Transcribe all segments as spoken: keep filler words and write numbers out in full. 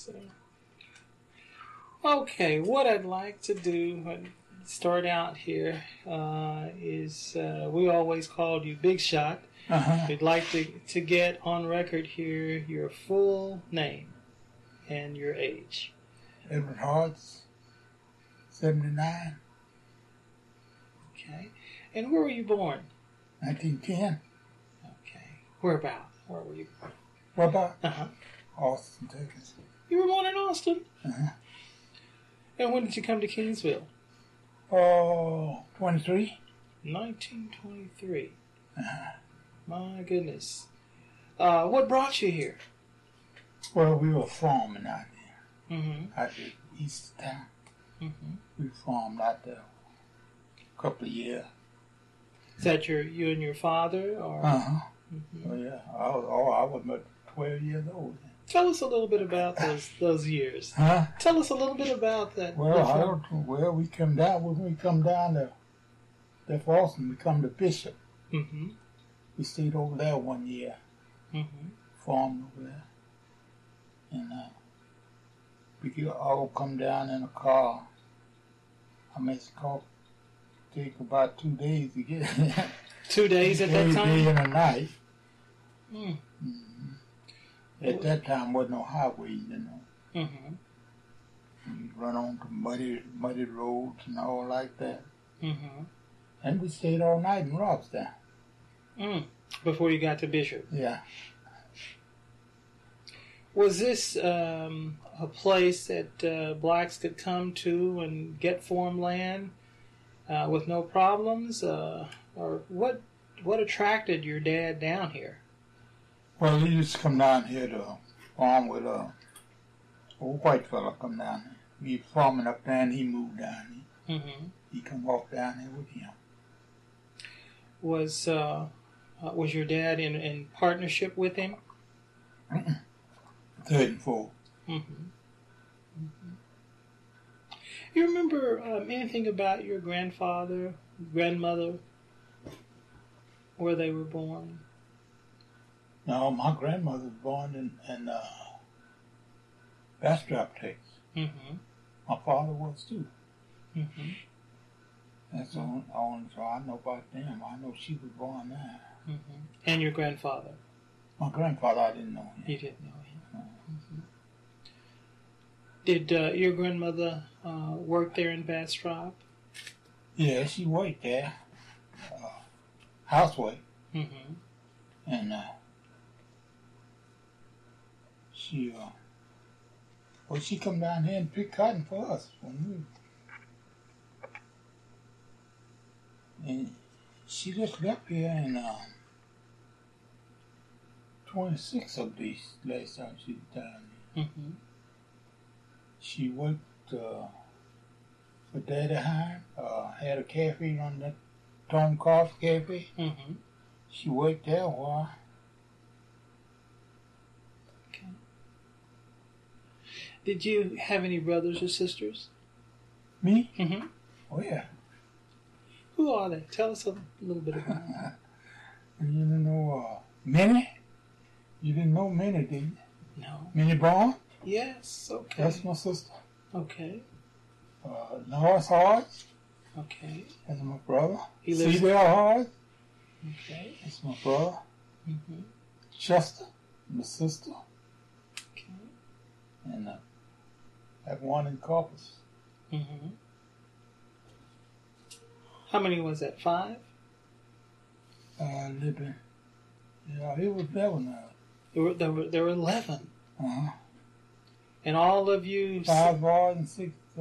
So, okay, what I'd like to do, start out here, uh, is uh, we always called you Big Shot. Uh-huh. We'd like to, to get on record here your full name and your age. Edward Hartz, seventy-nine. Okay. And where were you born? nineteen ten. Okay. Where about? Where were you born? Where about? Uh-huh. Austin, Texas. You were born in Austin? Uh-huh. And when did you come to Kingsville? Oh, twenty-three. nineteen twenty-three. Uh-huh. My goodness. Uh, what brought you here? Well, we were farming out there. Mm-hmm. Out there east of town. Mm-hmm. We farmed out there a couple of years. Is that your you and your father? Or? Uh-huh. Mm-hmm. Oh, yeah. I was, oh, I was about twelve years old. Tell us a little bit about those those years. Huh? Tell us a little bit about that. Well, I don't, well, we come down, when we come down to, to Austin, we come to Bishop. Mm-hmm. We stayed over there one year, Mm-hmm. farmed over there. And uh, we could all come down in a car. I made the car take about two days to get there. Two days at that Every time? day and a night. Mm. Mm-hmm. At that time, wasn't no highway, you know. Mm-hmm. You run on to muddy, muddy roads and all like that. Mm-hmm. And we stayed all night in Robstown. Mm. Before you got to Bishop. Yeah. Was this um, a place that uh, blacks could come to and get farmland uh, with no problems? Uh, or what what attracted your dad down here? Well, he used to come down here to farm with a old white fella come down here. We was farming up there and he moved down here. Mm-hmm. He come walk down here with him. Was uh, uh, was your dad in, in partnership with him? Mm-mm. Third and fourth. Mm-hmm. Mm-hmm. You remember um, anything about your grandfather, grandmother, where they were born? No, my grandmother was born in, in uh, Bastrop, Texas. Mm-hmm. My father was too. Mm-hmm. That's the only, only so I know about them. I know she was born there. Mm-hmm. And your grandfather? My grandfather, I didn't know him. You didn't know him. Mm-hmm. Did uh, your grandmother uh, work there in Bastrop? Yeah, she worked there. Uh, housewife. Mm-hmm. And uh, she, uh, well, she come down here and pick cotton for us when we, and she just left here in uh, twenty-six of these last time she was down here. Mm-hmm. She worked uh, for Daddy Hine, uh, had a cafe on that Tom Coffee Cafe. Mm-hmm. She worked there a while. Okay. Did you have any brothers or sisters? Me? Mm-hmm. Oh, yeah. Who are they? Tell us a little bit about them. You didn't know uh, Minnie? You didn't know Minnie, did you? No. Minnie Bond? Yes, okay. That's my sister. Okay. Uh, Norris Hodge? Okay. That's my brother. He lives- Seabell Hodge? Okay. That's my brother. Mm-hmm. Chester? My sister. Okay. And uh, that one in Corpus. Mm-hmm. How many was that? Five? Uh, living. Yeah, he was there when I. There were, there were, there were eleven. Uh-huh. And all of you... Five boys and six, uh,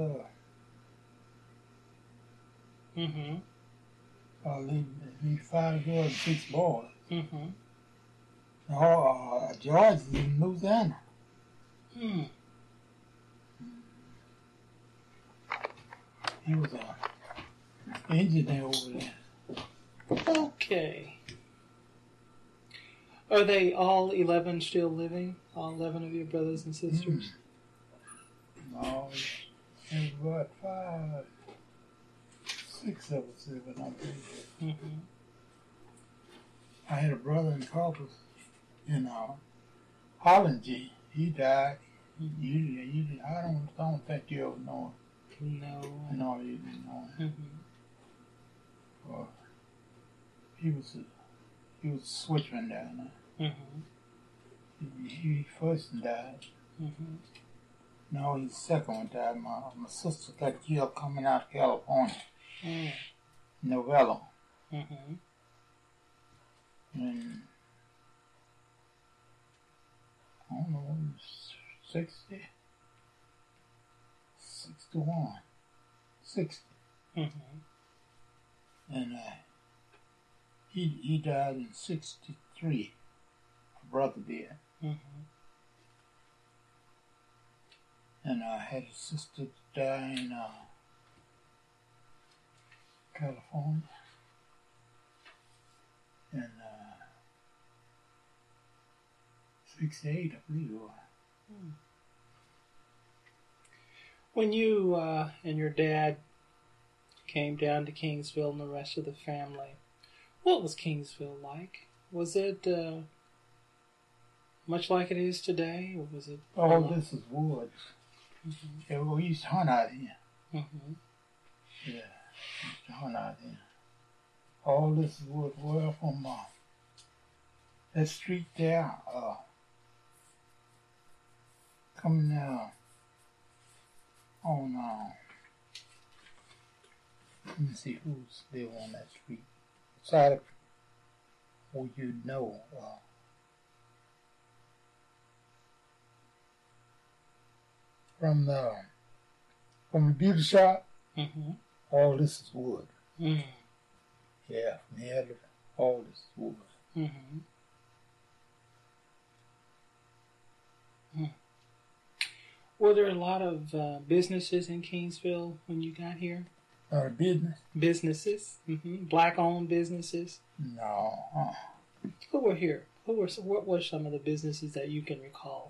Mm-hmm. uh, leave, leave five girls and six boys. Mm-hmm. No, uh, George is in Louisiana. Hmm. He was a engineer over there. Okay. Are they all eleven still living? All eleven of your brothers and sisters? No, there's about five, six of us living up there. Mm-hmm. I had a brother in Corpus, in uh, Holland G. He died. Mm-hmm. You, you, I don't, I don't think you ever know it. No. No, you didn't know it. Mm-hmm. Well, he was, he was a switchman down there. Mm-hmm. He, he first died. Mm-hmm. No, his second one died. My, my sister got killed coming out of California. Mm. Novello. Mm-hmm. And I don't know, it was sixty, sixty-one, sixty. Mm-hmm. And uh, he he died in sixty-three. My brother did. Mm-hmm. And I had a sister die in uh, California. And uh, sixty-eight, I believe it was. Mm. When you uh, and your dad came down to Kingsville and the rest of the family, what was Kingsville like? Was it uh, much like it is today, or was it? All this is woods. Mm-hmm. Yeah, we used to hunt out here. Mm-hmm. Yeah, we used to hunt out here. All this is wood. Well, from uh, that street there, uh, coming down on, uh, let me see who's still on that street. Side of who you know. Uh, from the from the beauty shop, Mm-hmm. all this is wood. Mm-hmm. Yeah, from here to all this is wood. Mm-hmm. Mm. Were there a lot of uh, businesses in Kingsville when you got here? Uh, business? Businesses, mm-hmm. Black-owned businesses. No. Uh, Who were here? Who were? What were some of the businesses that you can recall?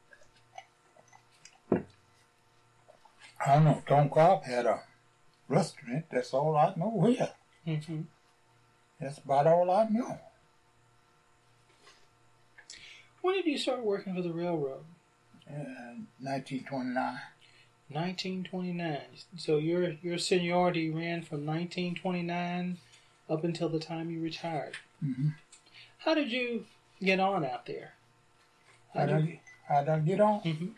I don't know. Tom Cobb had a restaurant. That's all I know here. Mm-hmm. That's about all I know. When did you start working for the railroad? Uh, nineteen twenty-nine. nineteen twenty-nine. So your your seniority ran from nineteen twenty-nine up until the time you retired. Mm-hmm. How did you get on out there? How How'd, did I, you... how'd I get on? Mm-hmm.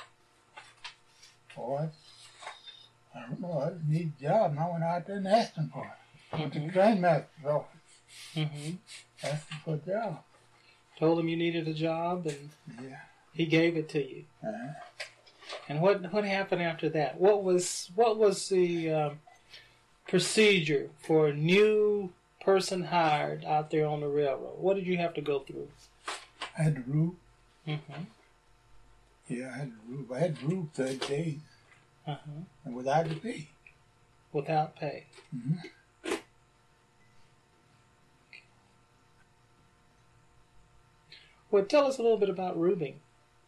Boy, I don't know. I didn't need a job, and I went out there and asked him for it. Went to the Mm-hmm. train master's office. Mm-hmm. Asked him for a job. Told him you needed a job, and Yeah. he gave it to you. Uh-huh. And what what happened after that? What was what was the um, procedure for a new person hired out there on the railroad? What did you have to go through? I had to root. Mm-hmm. Yeah, I had to root. I had to root thirty days. Uh-huh. And without the pay. Without pay. Mm-hmm. Well, tell us a little bit about roobing.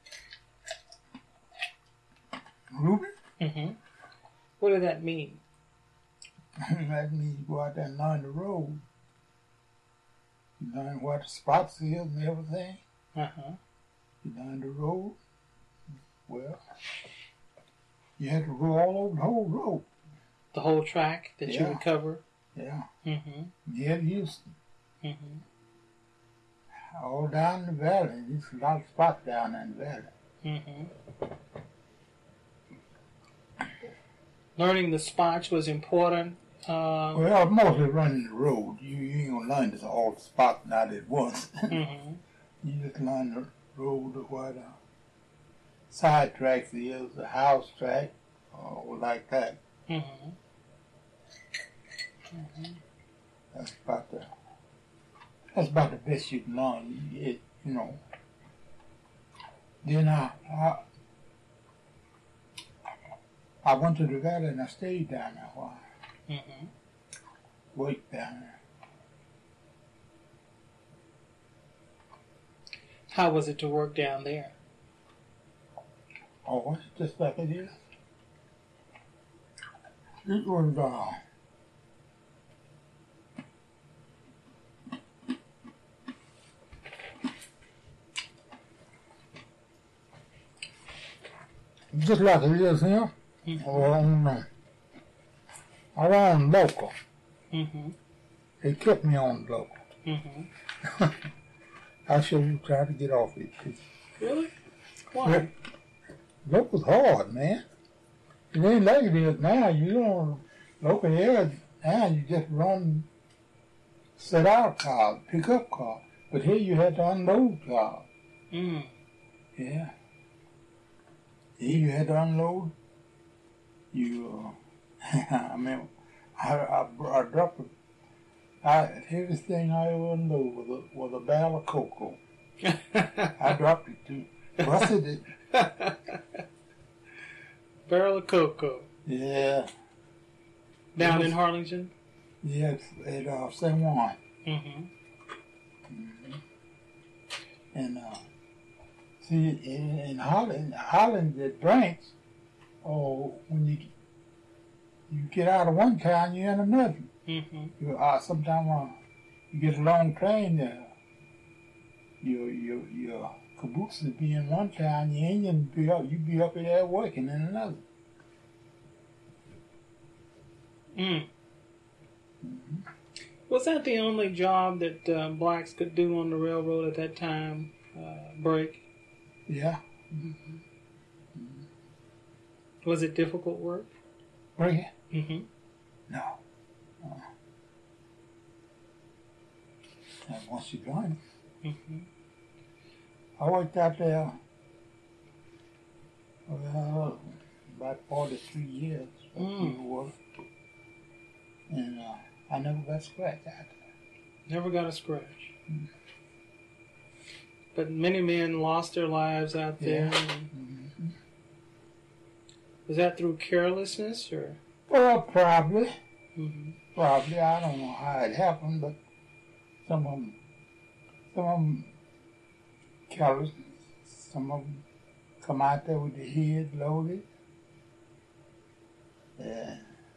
Rubin? Mm-hmm. What did that mean? That means you go out there and learn the road. You learn what the spots is and everything. Uh-huh. You learn the road. Well, you had to go all over the whole road. The whole track that you Yeah. would cover? Yeah. Mm-hmm. You had Houston. Mm-hmm. All down the valley. There's a lot of spots down in the valley. Mm-hmm. Learning the spots was important. Uh, Well, mostly running the road. You, you ain't gonna learn this all the spots not at once. mm-hmm. You just learn the road, what uh, side tracks is, the house track, or like that. Mm-hmm. Mm-hmm. That's about the that's about the best you can learn. It, you know. Then I, I I went to the valley and I stayed down there a while. Mm-hmm. Worked down there. How was it to work down there? Oh, it's just like it is. It was uh just like it is here. Mm-hmm. Or on, uh, I was on local. Mm-hmm. They kept me on local. Mm-hmm. I should try to get off it. Really? Why? Local's hard, man. It ain't like it is now. You don't, local here, now you just run, set out cars, pick up cars. But here you had to unload cars. Mm. Yeah. Here you had to unload. You, uh, I mean, I, I, I dropped, I, everything I ever unloaded was a, was a barrel of cocoa. I dropped it too. Busted it. Barrel of cocoa. Yeah. Down was, in Harlingen? Yeah, at uh, San Juan. Mm-hmm. Mm-hmm. And, uh, see, in, in Holland, Holland, the drinks, oh, when you you get out of one town, you're in another. Mm-hmm. You, uh, sometimes uh, you get a long train there. Your your your caboose will be in one town, your engine be up, you be up there working in another. Mm. Mm-hmm. Was that the only job that uh, blacks could do on the railroad at that time? Uh, break? Yeah. Mm-hmm. Was it difficult work? Break? Mm-hmm. No. Uh, and once you join it. Mm-hmm. I worked out there well, about forty-three years. Mm. Work. And uh, I never got scratched out there. Never got a scratch. Mm. But many men lost their lives out there. Yeah. Mm-hmm. Was that through carelessness or? Well, probably. Mm-hmm. Probably. I don't know how it happened, but some of them, some of them careless. Some of them come out there with their heads loaded. Yeah.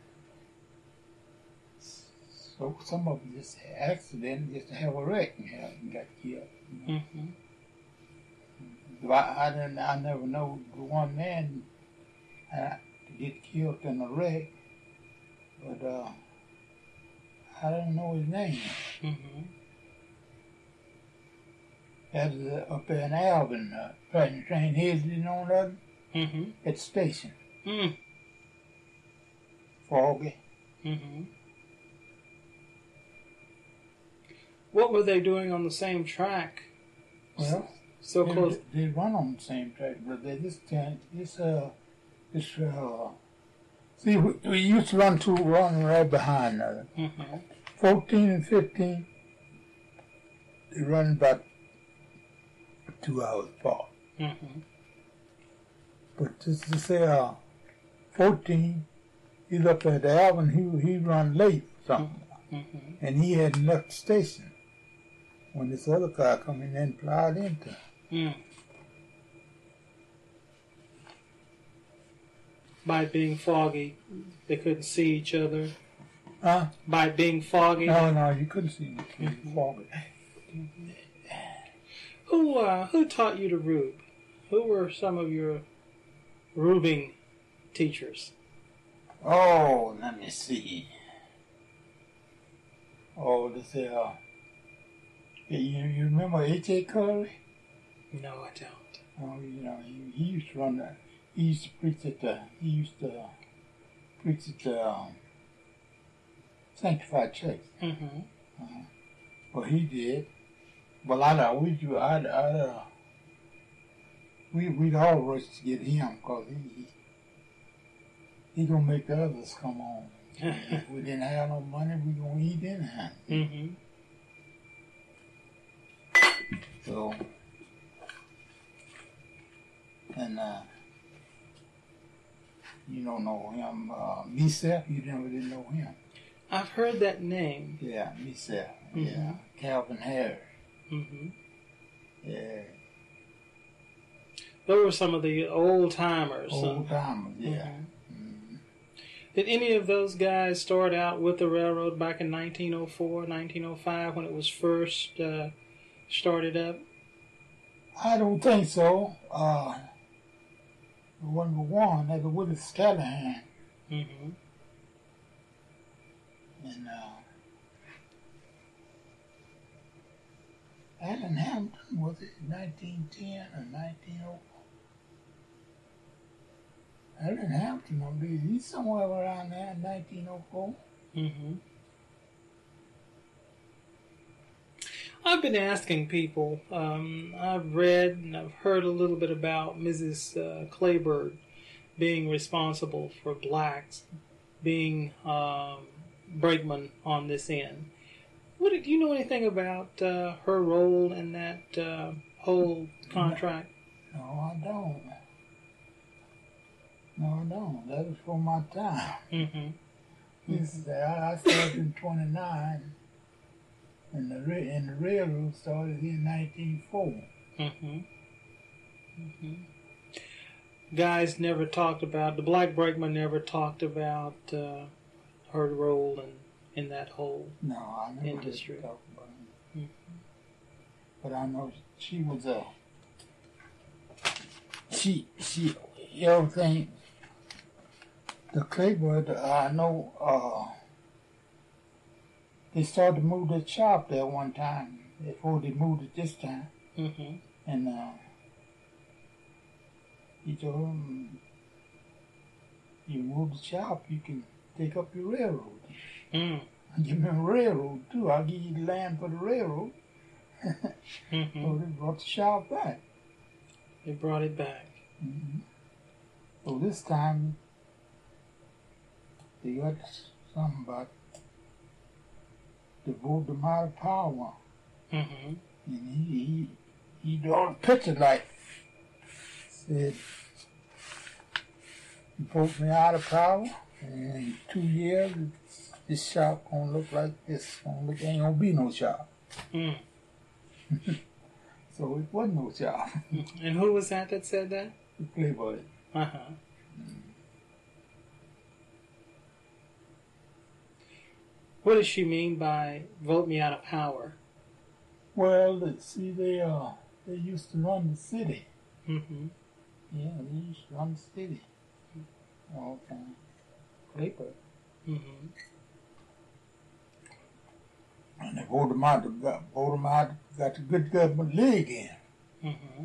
So some of them just had accident, just to have a wreck and got killed. You know? Mm-hmm. So I, I didn't. I never know the one man uh, to get killed in a wreck, but uh, I don't know his name. Mm-hmm. That was uh, up there in Alvin, uh, riding the train heads in on that Mm-hmm. at the station. Mm. Foggy. Mm-hmm. What were they doing on the same track? Well, So they, close. They run on the same track, but they just can't. This uh, this uh. See, we, we used to run two, run right behind uh, Mm-hmm. fourteen and fifteen. They run about two hours apart. Mm-hmm. But just to say, uh, fourteen, he's up at the Alvin. He he run late or something, Mm-hmm. and he had left the station when this other car come in and plowed into him. Mm. By it being foggy, they couldn't see each other. Huh? By it being foggy. No, no, you couldn't see the Mhm. foggy. Mm-hmm. Who uh, who taught you to rube? Who were some of your rubing teachers? Oh, let me see. Oh, this uh, you, you remember H A Curry? No, I don't. Oh, you know, he, he used to run the, he used to preach at the, he used to preach at the um, Sanctified Church. Mm-hmm. Uh, well, he did. Well, I know, we do, I, I, uh, we, we'd all rush to get him, because he, he, he gonna make the others come on. If we didn't have no money, we gonna eat anyhow. Mm-hmm. So, and, uh, you don't know him, uh, Misef, you never did know him. I've heard that name. Yeah, Misef, Mhm. yeah, Calvin Harris, Mm-hmm. yeah, Those were some of the old timers. old timers, yeah. Mhm. Mm-hmm. Did any of those guys start out with the railroad back in nineteen oh four, nineteen oh five, when it was first uh, started up? I don't think so. Uh, number one, that was Willis Callahan. Mm-hmm. And uh, Allen Hampton, was it nineteen ten or nineteen oh four? Allen Hampton, I believe he's somewhere around there in nineteen oh four. Mm-hmm. I've been asking people. Um, I've read and I've heard a little bit about Missus Uh, Clayburgh being responsible for blacks being um, brakeman on this end. What do you know anything about uh, her role in that uh, whole contract? No, I don't. No, I don't. That was for my time. Mm-hmm. This is, I, I started in twenty-nine, and the, and the railroad started in nineteen oh four. Mm-hmm. Mm-hmm. Guys never talked about, the black brakeman never talked about uh, her role in, in that whole No, I never industry. Talk about it. Mm-hmm. But I know she was a, she, she, everything, the Clayburgh, I know, uh, they started to move the shop there one time, before they moved it this time. Mm-hmm. And uh, he told him, you move the shop, you can take up your railroad. Mm. I give him a railroad too. I'll give you the land for the railroad. Mm-hmm. So they brought the shop back. They brought it back. Mm-hmm. So this time, they got something about to vote them out of power. Mm-hmm. And he, he, he drew a picture like, said, you vote me out of power, and in two years, this shop gonna look like this. Gonna look, ain't gonna be no shop. Mm. So it wasn't no shop. And who was that that said that? The Playboy. Uh-huh. What does she mean by vote me out of power? Well, let's see, they uh, they used to run the city. Mm-hmm. Yeah, they used to run the city all the time. Playboy. Mm-hmm. And they voted them out, got, voted them out, got the Good Government League in. Mm-hmm.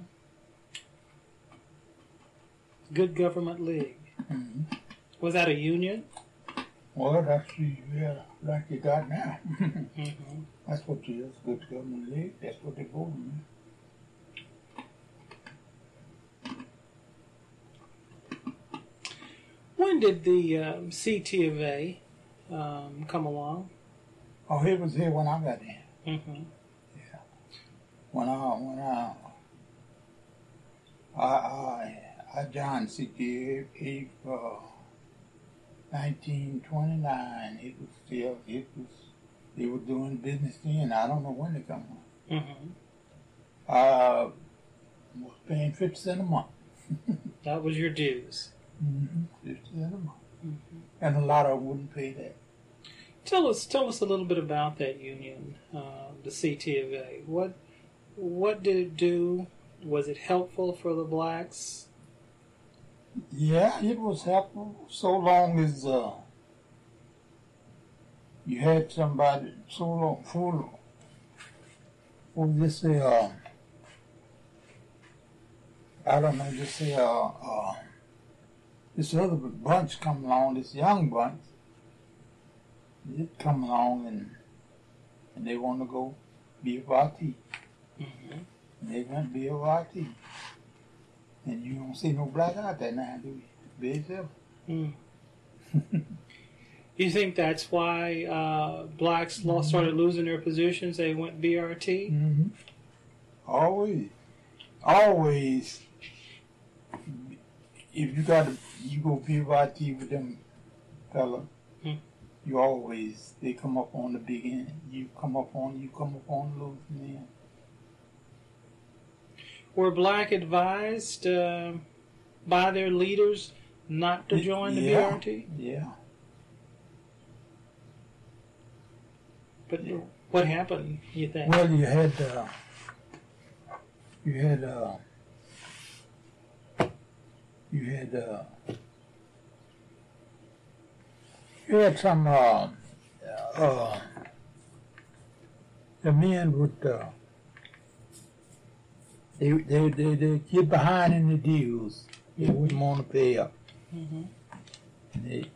Good Government League. Mm-hmm. Was that a union? Well, that's the, yeah, like you got now. Mm-hmm. That's what it is, Good Government League. That's what they voted in. When did the um, C T of A um, come along? Oh, he was here when I got in. Mm-hmm. Yeah. When I, when I, I, I, I joined C T A for nineteen twenty-nine. It was still, it was, they were doing business then. I don't know when they come on. Mm-hmm. I was paying fifty cents a month. That was your dues. Mm-hmm. fifty cents a month. Mm-hmm. And a lot of them wouldn't pay that. Tell us, tell us a little bit about that union, uh, the C T of A. What, what did it do? Was it helpful for the blacks? Yeah, it was helpful so long as uh, you had somebody so long full. What would just say? Uh, I don't know. Just say uh, uh, this other bunch come along. This young bunch. It come along and and they want to go be a party. Mm-hmm. And they went be a party. And you don't see no black out there now, do you? Be yourself. Mm. You think that's why uh, blacks Mm-hmm. lost, started losing their positions? They went B R T? Mm-hmm. Always. Always. If you got to, you go be a party with them fella. Mm. You always, they come up on the big end. You come up on, you come up on the losing end. Were black advised uh, by their leaders not to join the yeah, B R T? Yeah. But Yeah. what happened, you think? Well, you had, uh, you had, uh, you had uh, you had some uh, uh, the men would uh, they they they they get behind in the deals. They wouldn't want to pay up. Mm-hmm. And they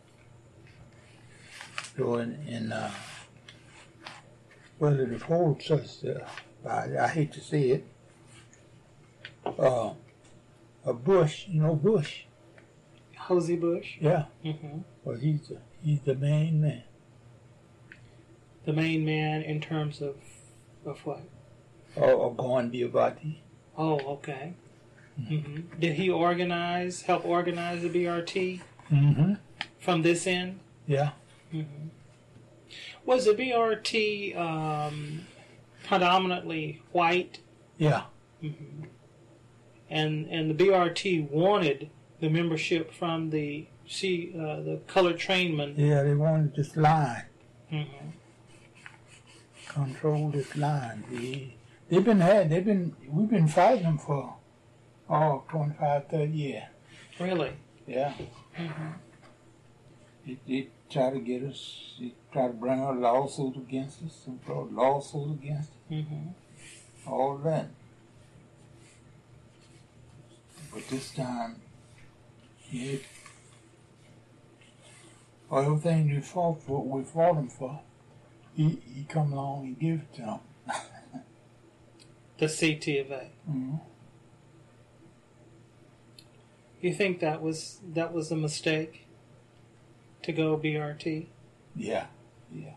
so in, in uh, well, it holds such. Uh, I, I hate to say it. Uh, a Bush, you know Bush. Hosey Bush. Yeah. Mm-hmm. Well, he's the, he's the main man. The main man in terms of of what? Or, or going be about the. Oh, okay. Mm-hmm. Did he organize, help organize the B R T Mm-hmm. from this end? Yeah. Mm-hmm. Was the B R T um, predominantly white? Yeah. Mm-hmm. And and the B R T wanted the membership from the C, uh, the colored trainmen. Yeah, they wanted this line. Mm-hmm. Control this line. They, they've been had. They've been. We've been fighting them for oh, twenty-five, thirty years. Really? Yeah. Mm-hmm. They, they try to get us. They try to bring a lawsuit against us. They brought lawsuit against us. Mm-hmm. All that. But this time, yeah, for everything we fought for, we fought him for, he, he come along and give it to them. The C T of A. Mm-hmm. You think that was that was a mistake to go B R T? Yeah, yeah.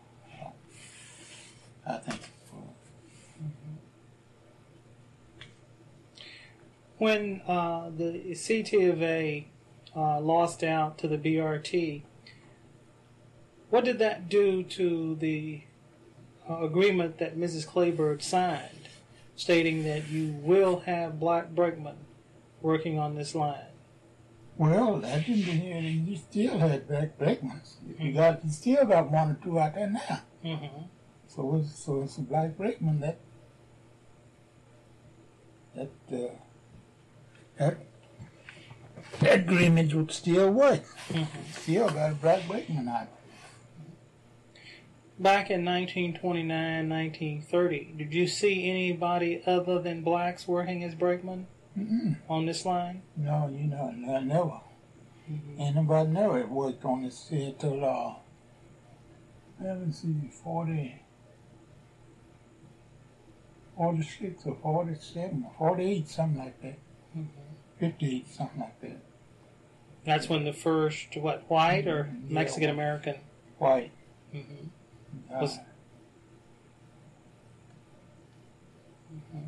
I think so. Mm-hmm. When uh, the C T of A uh, lost out to the B R T, what did that do to the uh, agreement that Missus Clayburgh signed, stating that you will have black brakemen working on this line? Well, that didn't mean you still had black brakemen. You got, you still got one or two out there now. Mm-hmm. So it's so it's a black brakeman that that uh, that that agreement would still work. Mm-hmm. Still got a black brakeman out. Back in nineteen twenty-nine, nineteen thirty, did you see anybody other than blacks working as brakemen Mm-mm. on this line? No, you know, no, never. Mm-hmm. Ain't nobody never worked on this here till uh, let me see, forty, forty-six or forty-seven or forty-eight, something like that. Mm-hmm. fifty-eight, something like that. That's when the first, what, white or Yeah. Mexican American? White. Mm-hmm. Uh, Was- Mm-hmm.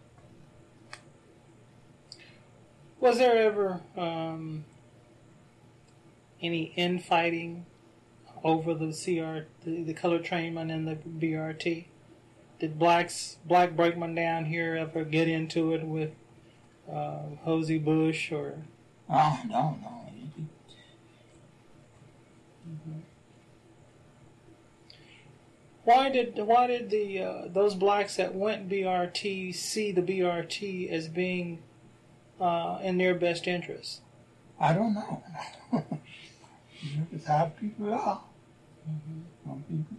Was there ever um, any infighting over the C R, the, the colored trainmen and the B R T? Did blacks, black brakemen down here ever get into it with uh, Hosey Bush or? oh, no, no. Why did why did the uh, those blacks that went B R T see the B R T as being uh, in their best interest? I don't know. It's how people are. Mm-hmm. Some people.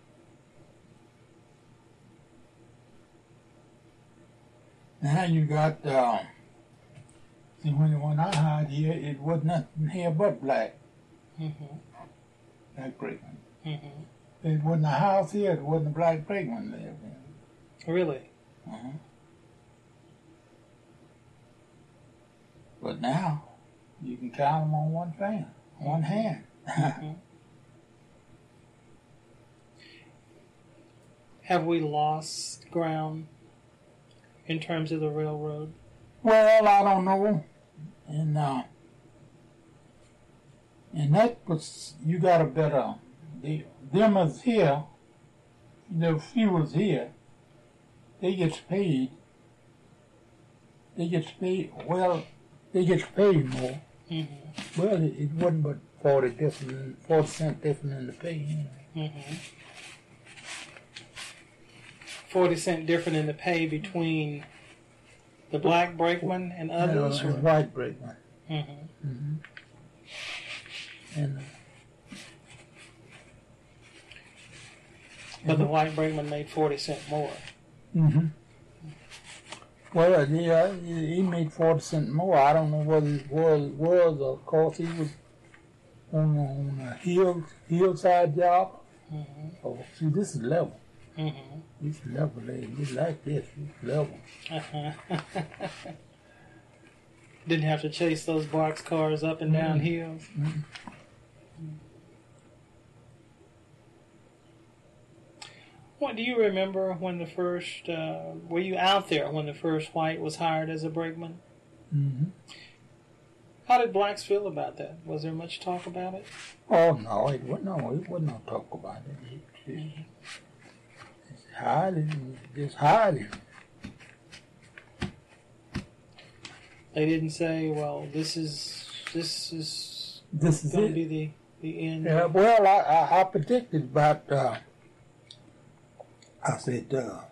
Now you got, uh, see, when, when I hired here, it was nothing here but black. Mm-hmm. Black brakeman. Mm-hmm. It wasn't a house here, it wasn't a black brakeman lived in. Really? Uh-huh. But now, you can count them on one finger, one hand. Mm-hmm. Have we lost ground in terms of the railroad? Well, I don't know. And uh, and that was, you got a better, the, them is here, the fuels here, they get paid, they get paid, well, they get paid more. Mm-hmm. Well, it, it wasn't but forty different, forty cent different in the pay. Anyway. Mm-hmm. Forty cent different in the pay between the black brakeman and others. And, or? and white brakeman. Mm-hmm. Mm-hmm. And, uh, but the white brakeman made forty cent more. mm-hmm. Well, yeah, he he made forty cent more. I don't know whether it was, was of course, he was on, on a hill, hillside job. Mm-hmm. Oh, see, this is level. Mm-hmm. This is level, lady. We like this. This level. Uh-huh. Didn't have to chase those box cars up and down Mm. hills. Mm. What do you remember when the first? Uh, were you out there when the first white was hired as a brakeman? Mm-hmm. How did blacks feel about that? Was there much talk about it? Oh, no, it wasn't, no, it wasn't no talk about it. It, it, it's hiding, just hiding. They didn't say, "Well, this is this is This is going it. to be the the end." Yeah, well, I, I, I predicted about, uh, I said, uh,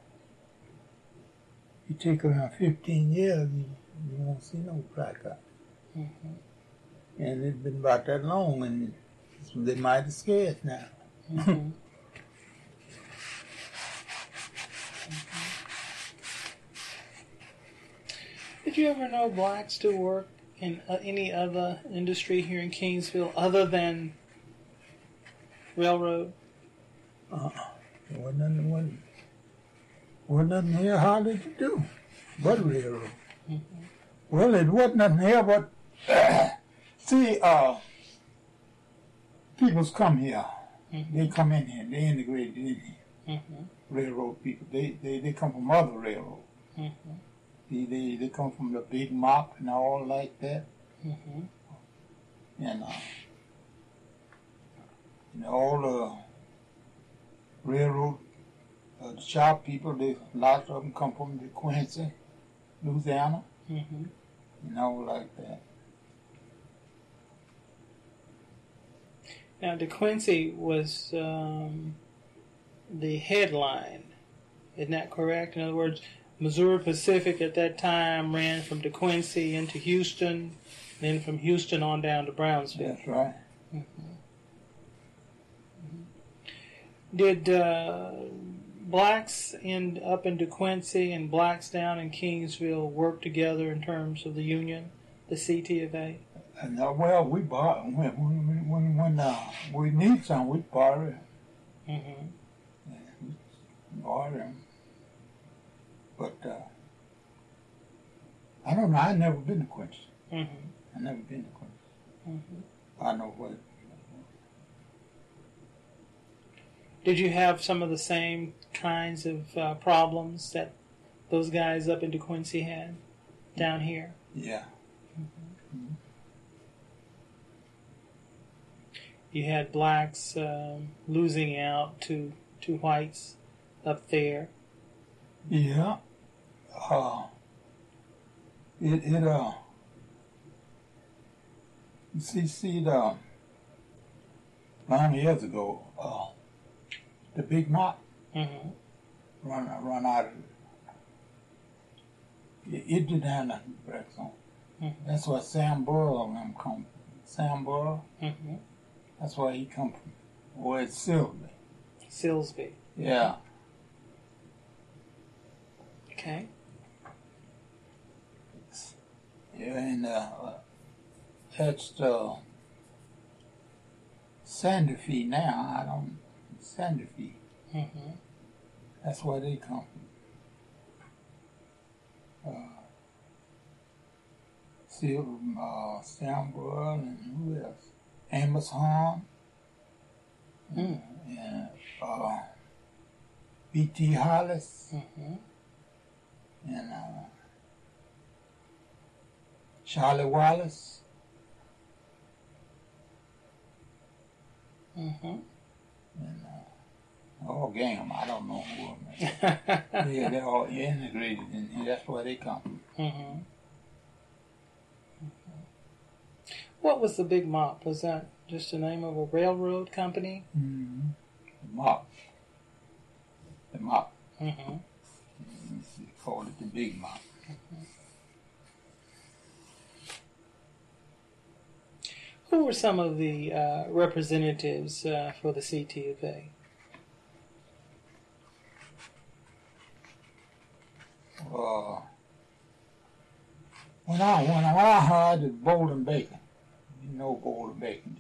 you take around fifteen years, you, you won't see no black eye. Mm-hmm. And it's been about that long, and they might have scared now. Mm-hmm. Did you ever know blacks to work in uh, any other industry here in Kingsville other than railroad? Uh-uh. There wasn't nothing, wasn't, wasn't nothing here hardly to do but railroad. Mm-hmm. Well, it wasn't nothing here but, see, uh, people's come here. Mm-hmm. They come in here. They integrated in here. Mm-hmm. Railroad people. They, they, they come from other railroads. Mm-hmm. They, they, they come from the Big Mop and all like that. Mm-hmm. And, uh, and all the railroad, uh, the shop people, they, lots of them come from the Quincy, Louisiana, Mm-hmm. and all like that. Now, DeQuincy was um, the headline. Isn't that correct? In other words, Missouri Pacific at that time ran from DeQuincy into Houston, then from Houston on down to Brownsville. That's right. Mm-hmm. Did uh, blacks in up in DeQuincy and blacks down in Kingsville work together in terms of the union, the C T of A? And, uh, well, we bought, when, when, when, when uh, we need some, we borrow it. Mm-hmm. Yeah, we borrow them. But, uh, I don't know, I've never been to Quincy. Mm-hmm. I've never been to Quincy. Mm-hmm. I know what. Did you have some of the same kinds of uh, problems that those guys up in DeQuincy had down here? Yeah. Mm-hmm. You had blacks um, losing out to, to whites up there. Yeah. Uh, it, it, uh, you see, see, the, nine years ago, uh, the Big Mop Mm-hmm. run, run out of it. It, it didn't have nothing to break on. Mm-hmm. That's where Sam Burrow and them come from. Sam Burrow, Mm-hmm. that's where he come from. Or it's Silby. Silsby. Yeah. Okay. Yeah, and uh, that's the Santa Fe now. I don't Santa Fe. Mm-hmm. That's where they come from. Uh, Silver, uh, Sam Burrow, and who else? Amos Hahn. Mm. And uh, B T Hollis. Mm-hmm. And uh, Charlie Wallace. Mm-hmm. And uh, all gang, I don't know who of them. Yeah, they're all integrated in here. That's where they come from. Mm-hmm. What was the Big Mop? Was that just the name of a railroad company? Mm-hmm. The Mop. The Mop. Mm-hmm. They call it the Big Mop. Who were some of the uh, representatives uh, for the C T F A? Uh, when I when I hired at Bolden Bacon, you know Bolden Bacon.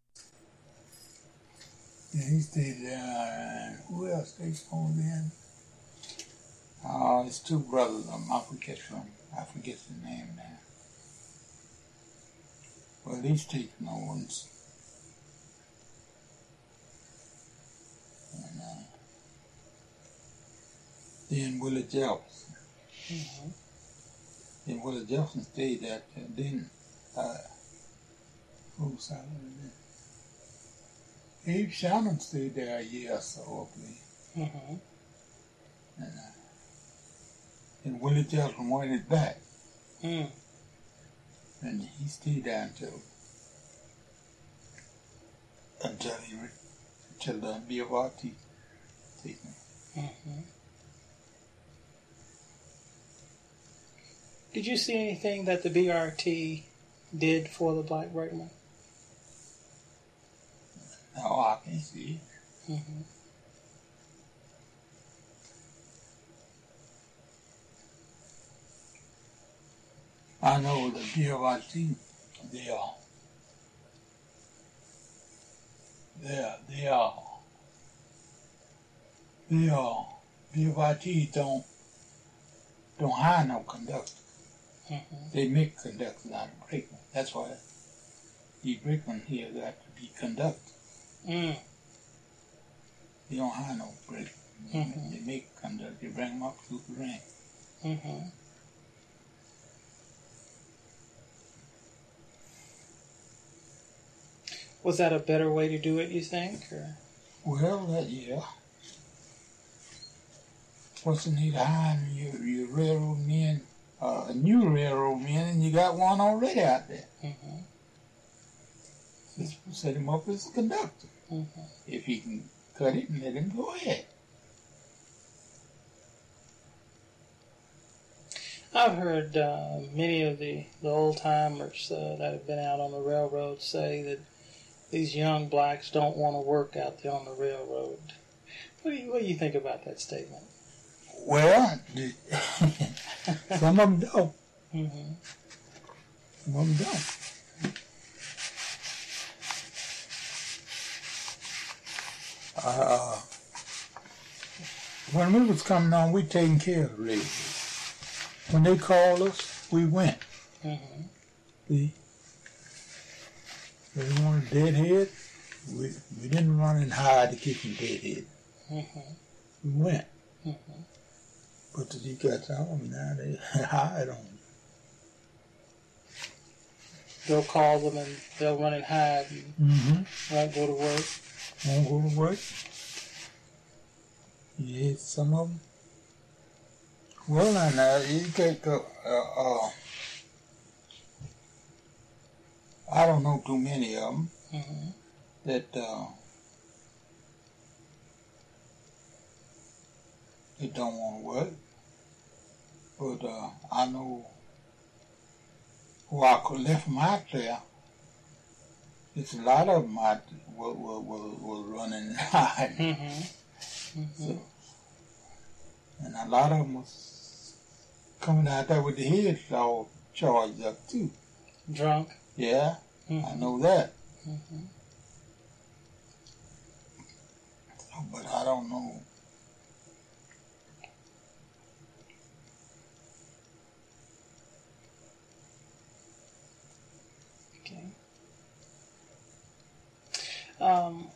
Yeah, he stayed there. Uh, who else stayed on then? Uh, his two brothers. Um, I forget from. I forget the name now. Well, he's taking on. And uh, then Willie Jefferson. Mm-hmm. Then Willie Jefferson stayed there. And then uh, who's out there? Abe Shannon stayed there a year or so, I believe. Mm-hmm. And, uh, and Willie Jefferson went back. Mm. And he stayed there until until he re- until the B of R T taken him. Mm-hmm. Did you see anything that the B R T did for the black brakeman? No, I can't see it. Mm-hmm. I know the B of R T, they are, they are, they are, they are, B of R T don't, don't hire no conductor. Mm-hmm. They make conductors out of brakemen. That's why the brakeman here got to be conductor. Mm. They don't hire no brakemen. Mm-hmm. They make conductor, they bring them up through the rank. Mm-hmm. Was that a better way to do it, you think? Or? Well, uh, yeah. What's the need of hiring your, your railroad men, uh, a new railroad man, and you got one already out there? Mm-hmm. Just set him up as a conductor. Mm-hmm. If he can cut it, and let him go ahead. I've heard uh, many of the, the old-timers uh, that have been out on the railroad say that these young blacks don't want to work out there on the railroad. What do you, what do you think about that statement? Well, some of them don't. Mm-hmm. Some of them don't. Uh, when we was coming on, we taking care of the railroad. When they called us, we went. Mm-hmm. See? They wanted deadhead. We we didn't run and hide to keep them deadhead. Mm-hmm. We went. Mm-hmm. But the you got on now, they hide on them. They'll call them and they'll run and hide and Mm-hmm. won't go to work. Won't go to work. You hit some of them. Well, now, now you can't go. Uh, uh, I don't know too many of them Mm-hmm. that uh, they don't want to work. But uh, I know who I could left them out there. There's a lot of them out were, were, were, were running and hiding. Mm-hmm. Mm-hmm. So, and a lot of them was coming out there with the heads all charged up too. Drunk. Yeah, Mm-hmm. I know that. Mm-hmm. So, but I don't know. Okay. Um,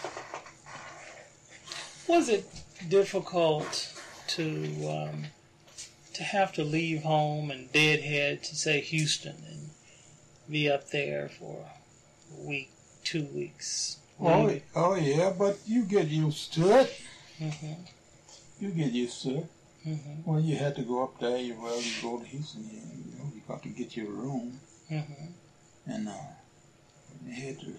was it difficult to um, to have to leave home and deadhead to say Houston and be up there for a week, two weeks? Oh, maybe? oh yeah, but you get used to it. Mm-hmm. You get used to it. Mm-hmm. Well, you had to go up there. You well, you go to Houston. You, you know, you got to get your room, Mm-hmm. and uh, you had to.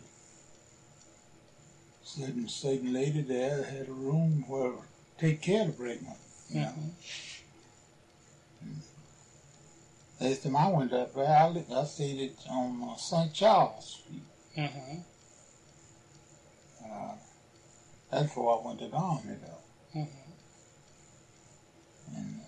Certain certain lady there had a room where take care of the brakeman. You know. Mm-hmm. Last time I went up there, I, li- I stayed at on uh, Saint Charles Street. Mm-hmm. Uh, that's before I went to the army, though. Mm-hmm. And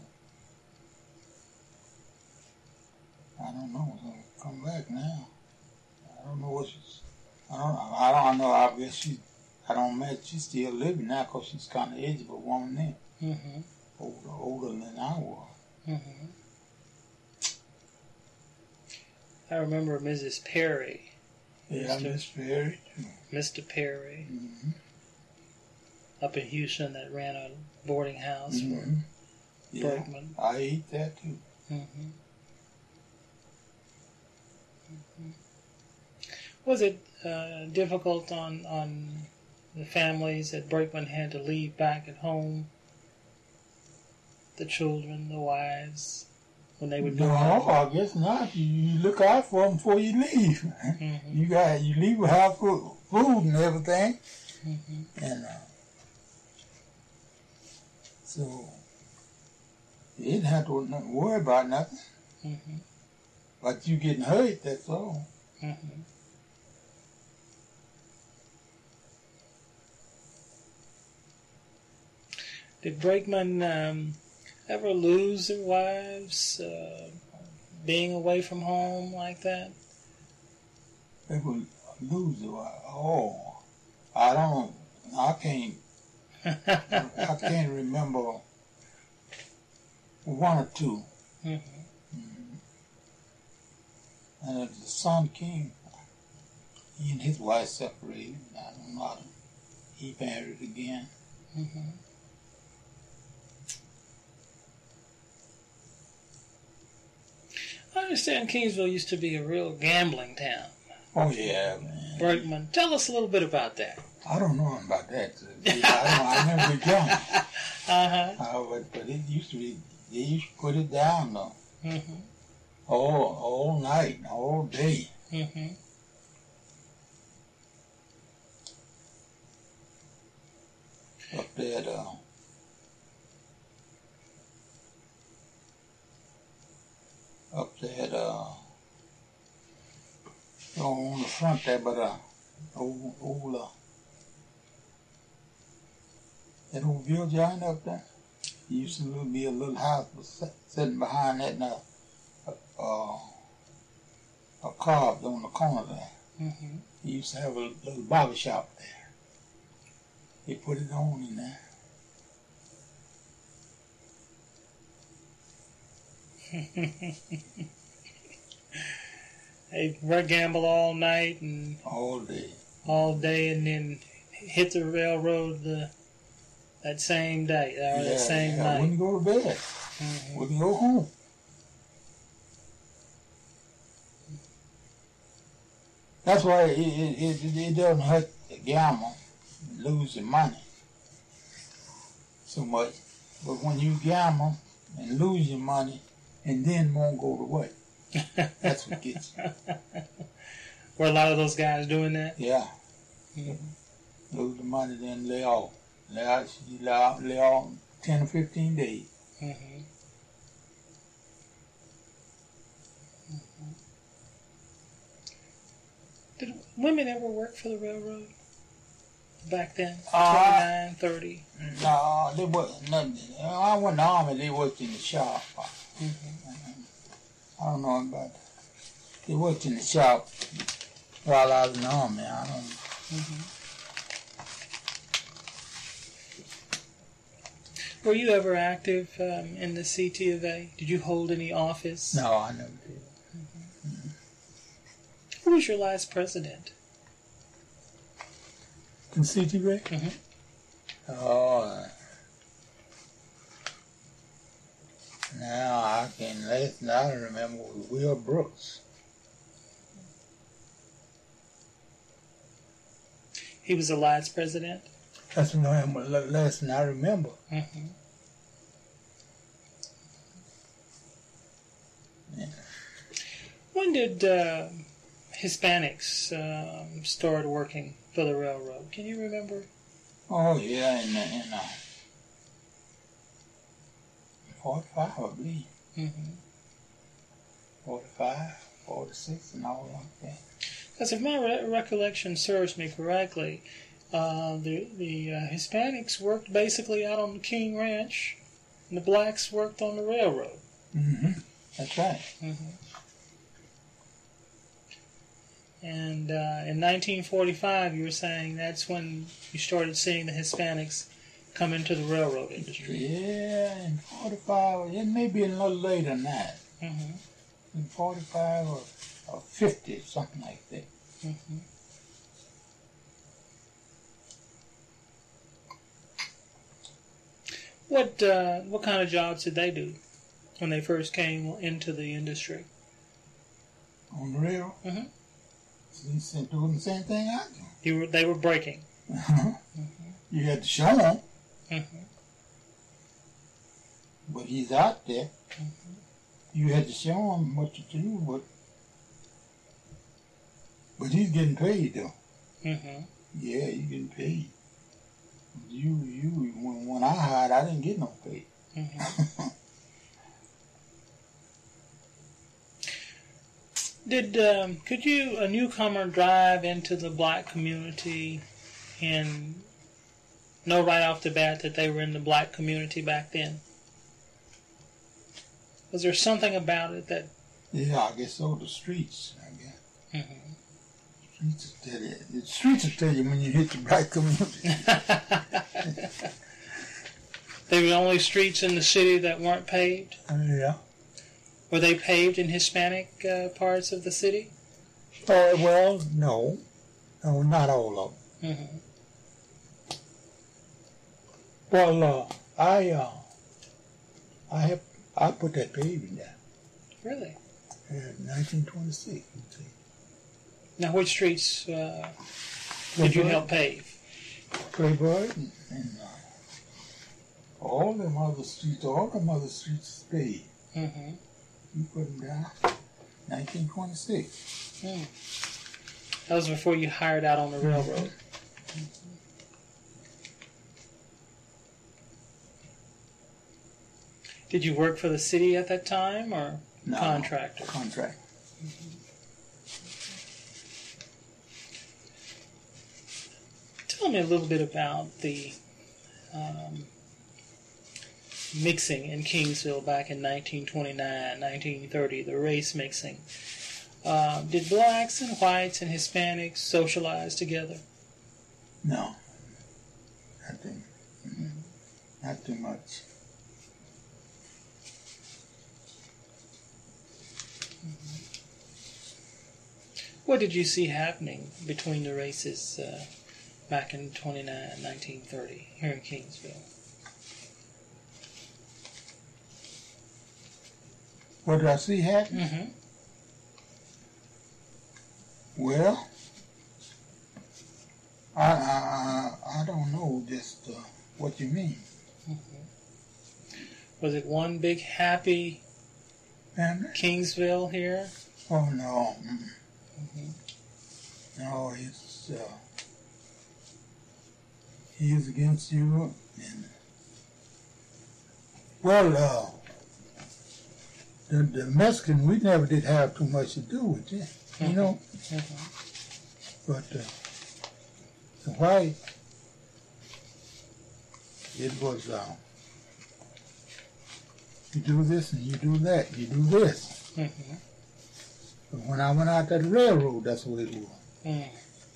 uh, I don't know. So come back now. I don't know what she's. I don't. I don't know. I guess she. I don't imagine she's still living now because she's kind of age of a woman then. Mm-hmm. Older, older than I was. Mm-hmm. I remember Missus Perry. Yeah, Mister Miss Perry too. Mister Perry Mm-hmm. up in Houston that ran a boarding house Mm-hmm. for Yeah, Berkman. I ate that too. Mm-hmm. Mm-hmm. Was it uh, difficult on on the families that Brakeman had to leave back at home? The children, the wives, when they would go No, out? I guess not. You, you look out for them before you leave. Mm-hmm. You got you leave with house food, food and everything, Mm-hmm. and uh, so you didn't have to n- worry about nothing. Mm-hmm. But you getting hurt, that's all. Mm-hmm. Did Brakeman um, ever lose their wives, uh, being away from home like that? They would lose it. Oh, I don't. I can't. I can't remember one or two. Mm-hmm. Mm-hmm. And the son came. He and his wife separated. I don't know. How to, he married again. Mm-hmm. I understand Kingsville used to be a real gambling town. Oh yeah, man. Brakeman, tell us a little bit about that. I don't know about that. I don't. I never been young. Uh-huh. Uh, but, but it used to be. They used to put it down though. Mm-hmm. All all night, all day. Mm-hmm. Up there at, uh, up there at, uh, on the front there, but, uh, old, old, uh, that old Bill Giant up there. He used to be a little house was sitting behind that, and uh, uh, a car on the corner there. Mm-hmm. He used to have a little barber shop there. He put it on in there. They gamble all night and All day. all day, and then hit the railroad the that same day or Yeah, that same yeah. night. Wouldn't go to bed. Mm-hmm. Wouldn't go home. That's why it, it, it, it doesn't hurt to gamble, losing money so much. But when you gamble and lose your money and then won't go to work, that's what gets you. Were a lot of those guys doing that? Yeah. Mm-hmm. Lose the money, then lay off. Lay off, lay off, lay off ten or fifteen days. Mm-hmm. Did women ever work for the railroad back then? Uh, twenty-nine, thirty? No, they wasn't nothing. I went in the army, they worked in the shop. Mm-hmm. I don't know about that. They worked in the shop while I was in the army. I don't know. Mm-hmm. Were you ever active um, in the C T of A? Did you hold any office? No, I never did. Who was your last president? In C T V? Mm-hmm. Oh, uh, now I can last. I remember was Will Brooks. He was the last president? That's the last thing I remember. Mm-hmm. Yeah. When did uh, Hispanics um, start working for the railroad? Can you remember? Oh yeah, in in uh, forty-five, I believe. Mm-hmm. forty-five, forty-six, and all like that. Because if my re- recollection serves me correctly, uh, the the uh, Hispanics worked basically out on the King Ranch, and the blacks worked on the railroad. Mm-hmm. That's right. Mm-hmm. And uh, in nineteen forty-five, you were saying that's when you started seeing the Hispanics come into the railroad industry. Yeah, in forty-five, it may be a little later than that. Mm-hmm. In forty-five or, or fifty, something like that. Mm-hmm. What uh, what kind of jobs did they do when they first came into the industry? On the rail? Mm-hmm. He's doing the same thing I do. You were, they were braking. Uh-huh. Mm-hmm. You had to show him. Mm-hmm. But he's out there. Mm-hmm. You had to show him what to do, but but he's getting paid though. Mm-hmm. Yeah, he's getting paid. You, you, when, when I hired, I didn't get no pay. Mm-hmm. Did um, could you, a newcomer, drive into the black community and know right off the bat that they were in the black community back then? Was there something about it that? Yeah, I guess so. The streets, I guess. Mm-hmm. Streets will tell you. The streets will tell you when you hit the black community. They were the only streets in the city that weren't paved? Uh, yeah. Were they paved in Hispanic uh, parts of the city? Oh, well, no. No, not all of them. Mm-hmm. Well, uh, I, uh, I have, I put that paving down. Really? In nineteen twenty-six. Now, which streets uh, did you help pave? Playboy and, and uh, all them other streets, all them other streets paved. Mm-hmm. You put them down. nineteen twenty-six. Mm. That was before you hired out on the railroad. Mm-hmm. Did you work for the city at that time, or No, contractor? Contract. Mm-hmm. Tell me a little bit about the um, mixing in Kingsville back in nineteen twenty-nine, nineteen thirty, the race mixing. Uh, did blacks and whites and Hispanics socialize together? No. Nothing. Mm-hmm. Not too much. Mm-hmm. What did you see happening between the races uh, back in twenty-nine, nineteen thirty here in Kingsville? What did I see happen? Mm-hmm. Well, I, I I don't know just uh, what you mean. Mm-hmm. Was it one big happy Family? Kingsville here? Oh no. Mm-hmm. No, it's uh, he is against you, and well, uh, the the Mexican, we never did have too much to do with it, you Mm-hmm. know. Mm-hmm. But uh, the white, it was uh, you do this and you do that, you do this. Mm-hmm. But when I went out that railroad, that's what it was. Mm.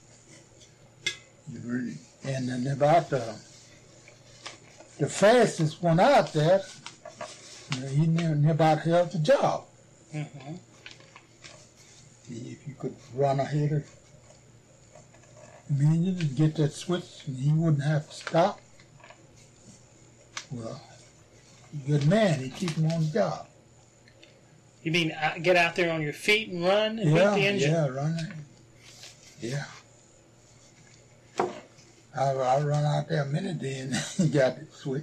You really, and then about the the fastest one out there, you know, he never about held the job. Mm-hmm. If you could run ahead of the minion and get that switch, and he wouldn't have to stop. Well, good man, he keep him on the job. You mean uh, get out there on your feet and run and Yeah, beat the engine? yeah, running. Yeah. I, I run out there a minute, then he got the switch.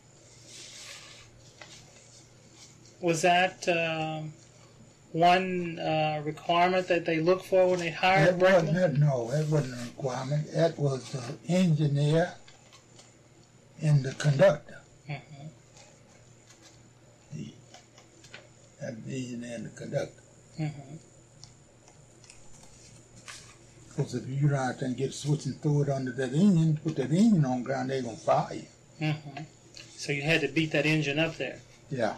Was that um, one uh, requirement that they look for when they hired That wasn't, brakemen? that, no, that wasn't a requirement. That was the engineer and the conductor. Mm-hmm. The, that the engineer and the conductor. Mm-hmm. Because if you run out there and get a switch and throw it under that engine, put that engine on the ground, they're going to fire you. Mm-hmm. So you had to beat that engine up there. Yeah.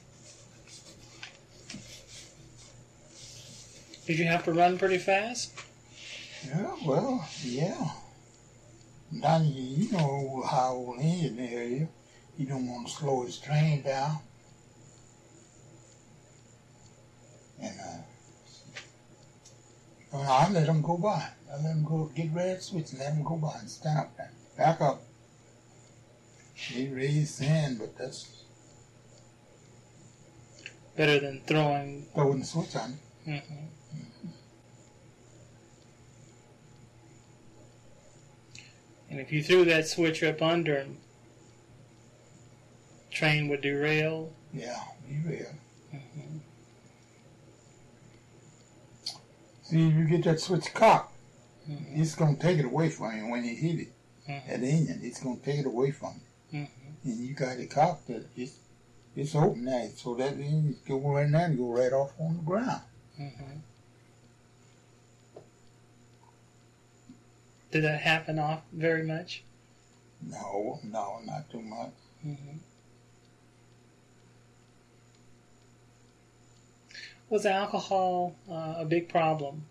Did you have to run pretty fast? Yeah, well, yeah. Now you, you know how old engineer is. He don't want to slow his train down. And uh, well, I let him go by. I let him go get red switch and let him go by and stand up there. Back up. He raised sand, but that's better than throwing throwing the switch on. Mm-hmm. And if you threw that switch up under him, train would derail. Yeah, derail. Mm-hmm. See, if you get that switch cocked, mm-hmm. it's going to take it away from you when you hit it. Mm-hmm. That engine, it's going to take it away from you. Mm-hmm. And you got it cocked, it's, it's open now, so that engine go right now and go right off on the ground. Mm-hmm. Did that happen off very much? No, no, not too much. Mm-hmm. Was alcohol uh, a big problem?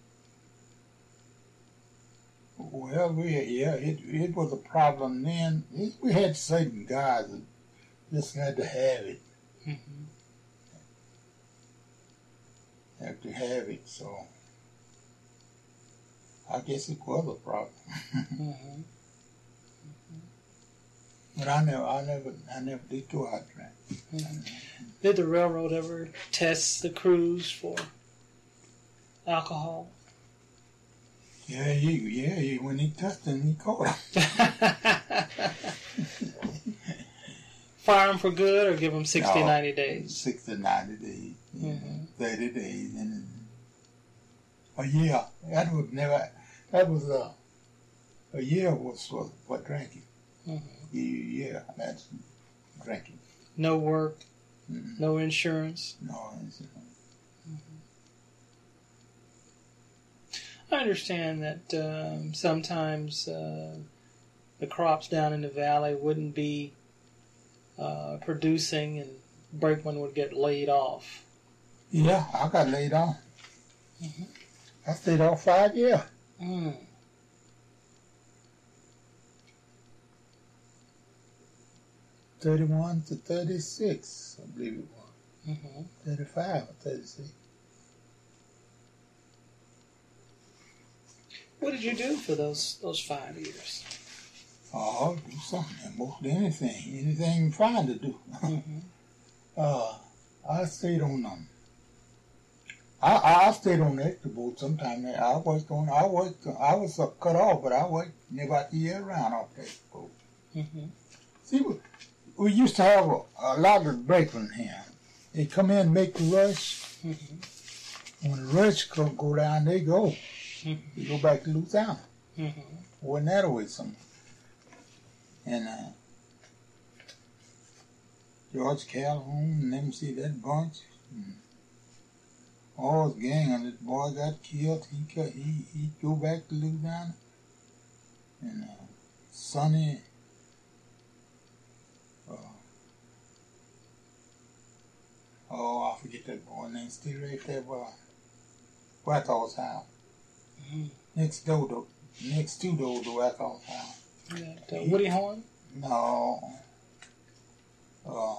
Well, we yeah, it it was a problem then. It, we had certain guys that just had to have it. Mm-hmm. Have to have it, so I guess it was a problem. mm-hmm. Mm-hmm. But I never, I never, I never did go out there. Mm-hmm. Did the railroad ever test the crews for alcohol? Yeah, he, yeah, he, when he tested him, he caught him. Fire them for good or give them sixty, no, ninety days? sixty, ninety days. Mm-hmm. thirty days. And a year. That was never, that was a, a year was for, for drinking. Mm-hmm. Yeah, that's drinking. No work, mm-hmm. no insurance. No insurance. Mm-hmm. I understand that um, sometimes uh, the crops down in the valley wouldn't be uh, producing and brakemen would get laid off. Yeah, I got laid off. Mm-hmm. I stayed off five years. Mm. thirty-one to thirty-six, I believe it was. Mm-hmm. thirty-five or thirty-six. What did you do for those those five years? Oh, do something, mostly anything, anything fine to do. Mm-hmm. uh, I stayed on them. I I stayed on the extra boat sometime. I worked on. I worked. I was uh, cut off, but I worked about the year round off the extra boat. Mm-hmm. See, we, we used to have a, a lot of brakemen here. They come in and make the rush. Mm-hmm. When the rush come go down, they go. Mm-hmm. They go back to Louisiana. Mm-hmm. Wasn't that away some? And uh, George Calhoun and them, see that bunch. Mm. All his gang and this boy got killed. He got, he he go back to Louisiana. And uh, Sonny. Uh, oh, I forget that boy name. Still right there, boy. Wackall's house. Mm-hmm. Next door, to, next to door to Wackall's house. That, uh, Woody Horn? No. Uh,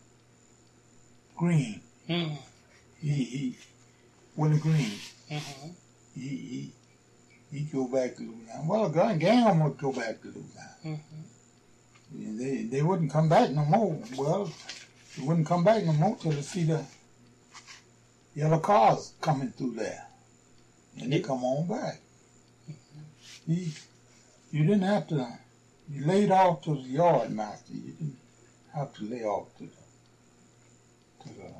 Green. Mm-hmm. He he. Willie Green. Mm-hmm. He he. He go back to Louisiana. Well, gang gang would go back to Louisiana. Mm-hmm. And they they wouldn't come back no more. Well, they wouldn't come back no more till they see the yellow cars coming through there, and they come on back. Mm-hmm. He, you didn't have to. You laid off to the yard master. You didn't have to lay off to the to the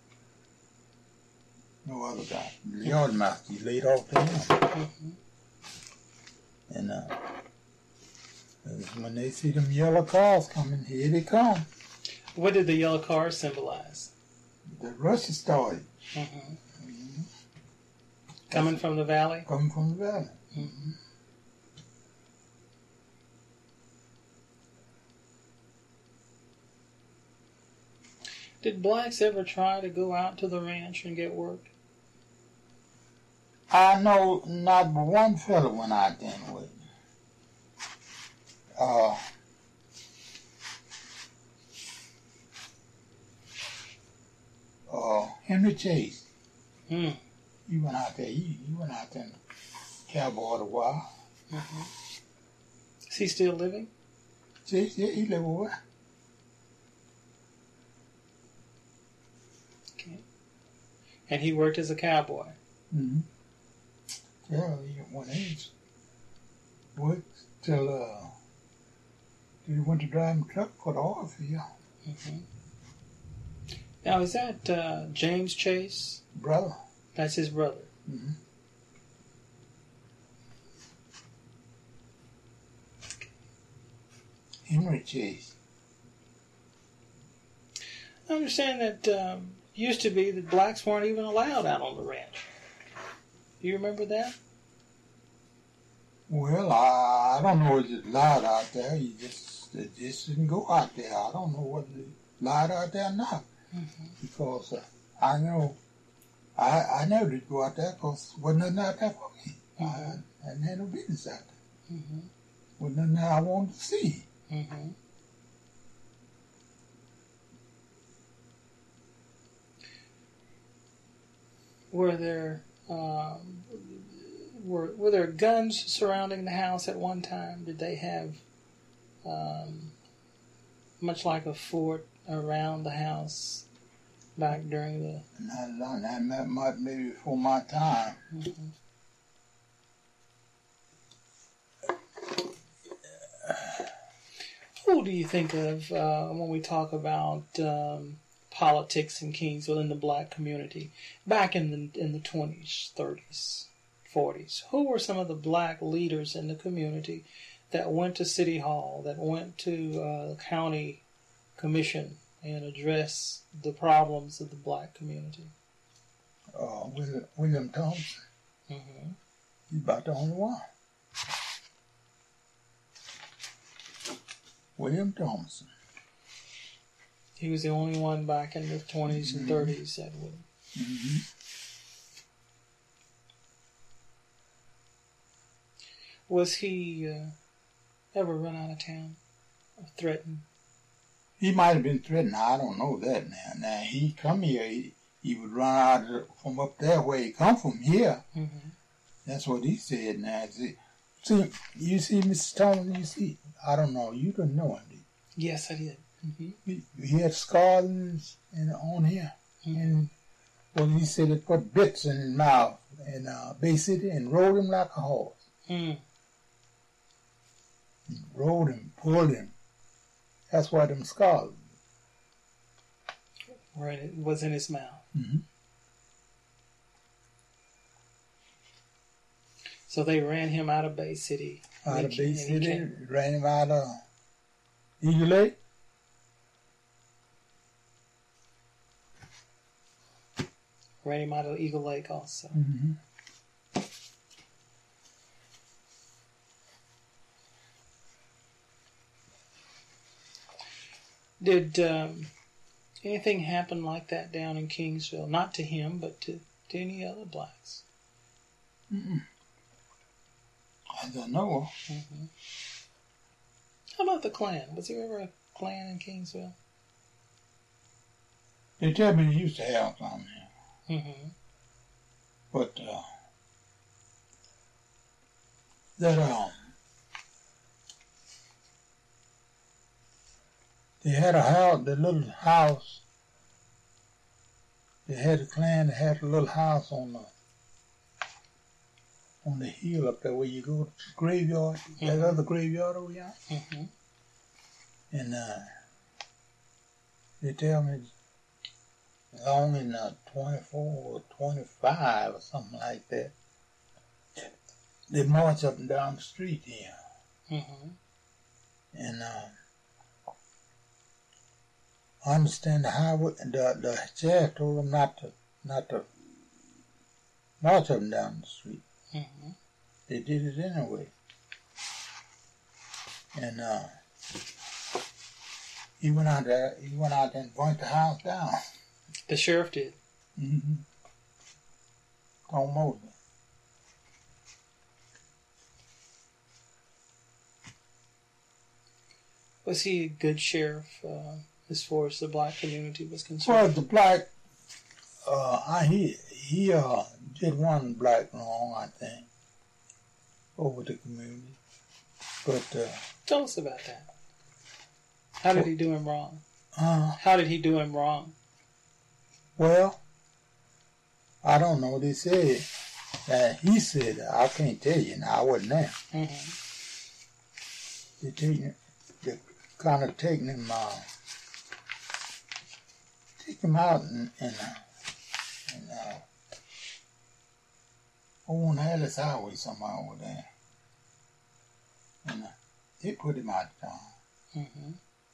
no other guy. The yard master. You laid off to him. Mm-hmm. And uh, when they see them yellow cars coming, here they come. What did the yellow car symbolize? The rush started. Mm-hmm. Mm-hmm. Coming from the valley? Coming from the valley. Mm-hmm. Did blacks ever try to go out to the ranch and get work? I know not but one fella went out there with. Uh, uh, Henry Chase. Hmm. He went out there. He, he went out there in cowboy a while. Mm-hmm. Is he still living? Chase, yeah, he live over there. Okay. And he worked as a cowboy. Mm-hmm. Yeah, he went in. Worked till uh, he went to driving truck for the oil field. Mm-hmm. Now, is that uh, James Chase? Brother. That's his brother. Mm-hmm. Henry Chase. I understand that um, used to be that blacks weren't even allowed out on the ranch. Do you remember that? Well, I, I don't know if it's allowed out there. You just they just didn't go out there. I don't know whether it's allowed out there or not. Mm-hmm. Because uh, I know I I never did go out there because there wasn't nothing out there for me. Mm-hmm. I, I didn't have no business out there. Mm-hmm. Wasn't nothing that I wanted to see. Mm-hmm. Were there um, were were there guns surrounding the house at one time? Did they have um, much like a fort around the house back during the? Not long. That might, might maybe before my time. Mm-hmm. Who do you think of uh, when we talk about um, politics in Kingsville in the black community back in the in the twenties, thirties, forties? Who were some of the black leaders in the community that went to City Hall, that went to uh, the county commission and addressed the problems of the black community? Uh, William, William Thompson. Mm-hmm. He's about the only one. William Thompson. He was the only one back in the twenties and thirties that would. Mm-hmm. Was he uh, ever run out of town or threatened? He might have been threatened. I don't know that now. Now, he come here, he, he would run out from up there where he come from here. Mm-hmm. That's what he said now. See, see you see, Mister Thompson, you see, I don't know, you didn't know him, did you? Yes, I did. Mm-hmm. He, he had scars and on here. Mm-hmm. And well, he said they put bits in his mouth and uh, basted it and rode him like a horse. Mm. Rode him, pulled him. That's why them scars. Right, it was in his mouth. Mm-hmm. So they ran him out of Bay City. Out of Bay City, came, ran him out of Eagle Lake. ran him out of Eagle Lake also. Mm-hmm. Did um, anything happen like that down in Kingsville? Not to him, but to, to any other blacks? Mm-mm. As I know. Mm-hmm. How about the Klan? Was there ever a Klan in Kingsville? They tell me they used to have some here. Mm-hmm. But uh, that um, they had a house, the little house. They had a Klan that had a little house on the on the hill up there where you go to the graveyard. Mm-hmm. That other graveyard over there. Mm-hmm. And uh, they tell me long in uh, twenty-four or twenty-five or something like that. They march up and down the street here. Mm-hmm. And uh, I understand the highway, the, the sheriff told them not to, not to Most of them down the street. Mm-hmm. They did it anyway. And uh, he went out there. He went out there and burnt the house down. The sheriff did. Mm-hmm. Tom Mosley. Was he a good sheriff uh, as far as the black community was concerned? Well, the black, uh, I, he he uh, did one black wrong, I think, over the community. But uh, tell us about that. How did he do him wrong? Uh, How did he do him wrong? Well, I don't know. They said that he said that. I can't tell you now. I wasn't there. Mm-hmm. They taking, they kind of taking him, uh, take him out and and, uh, and uh, on Alice Highway somewhere over there, and uh, they put him out of town. Mm-hmm.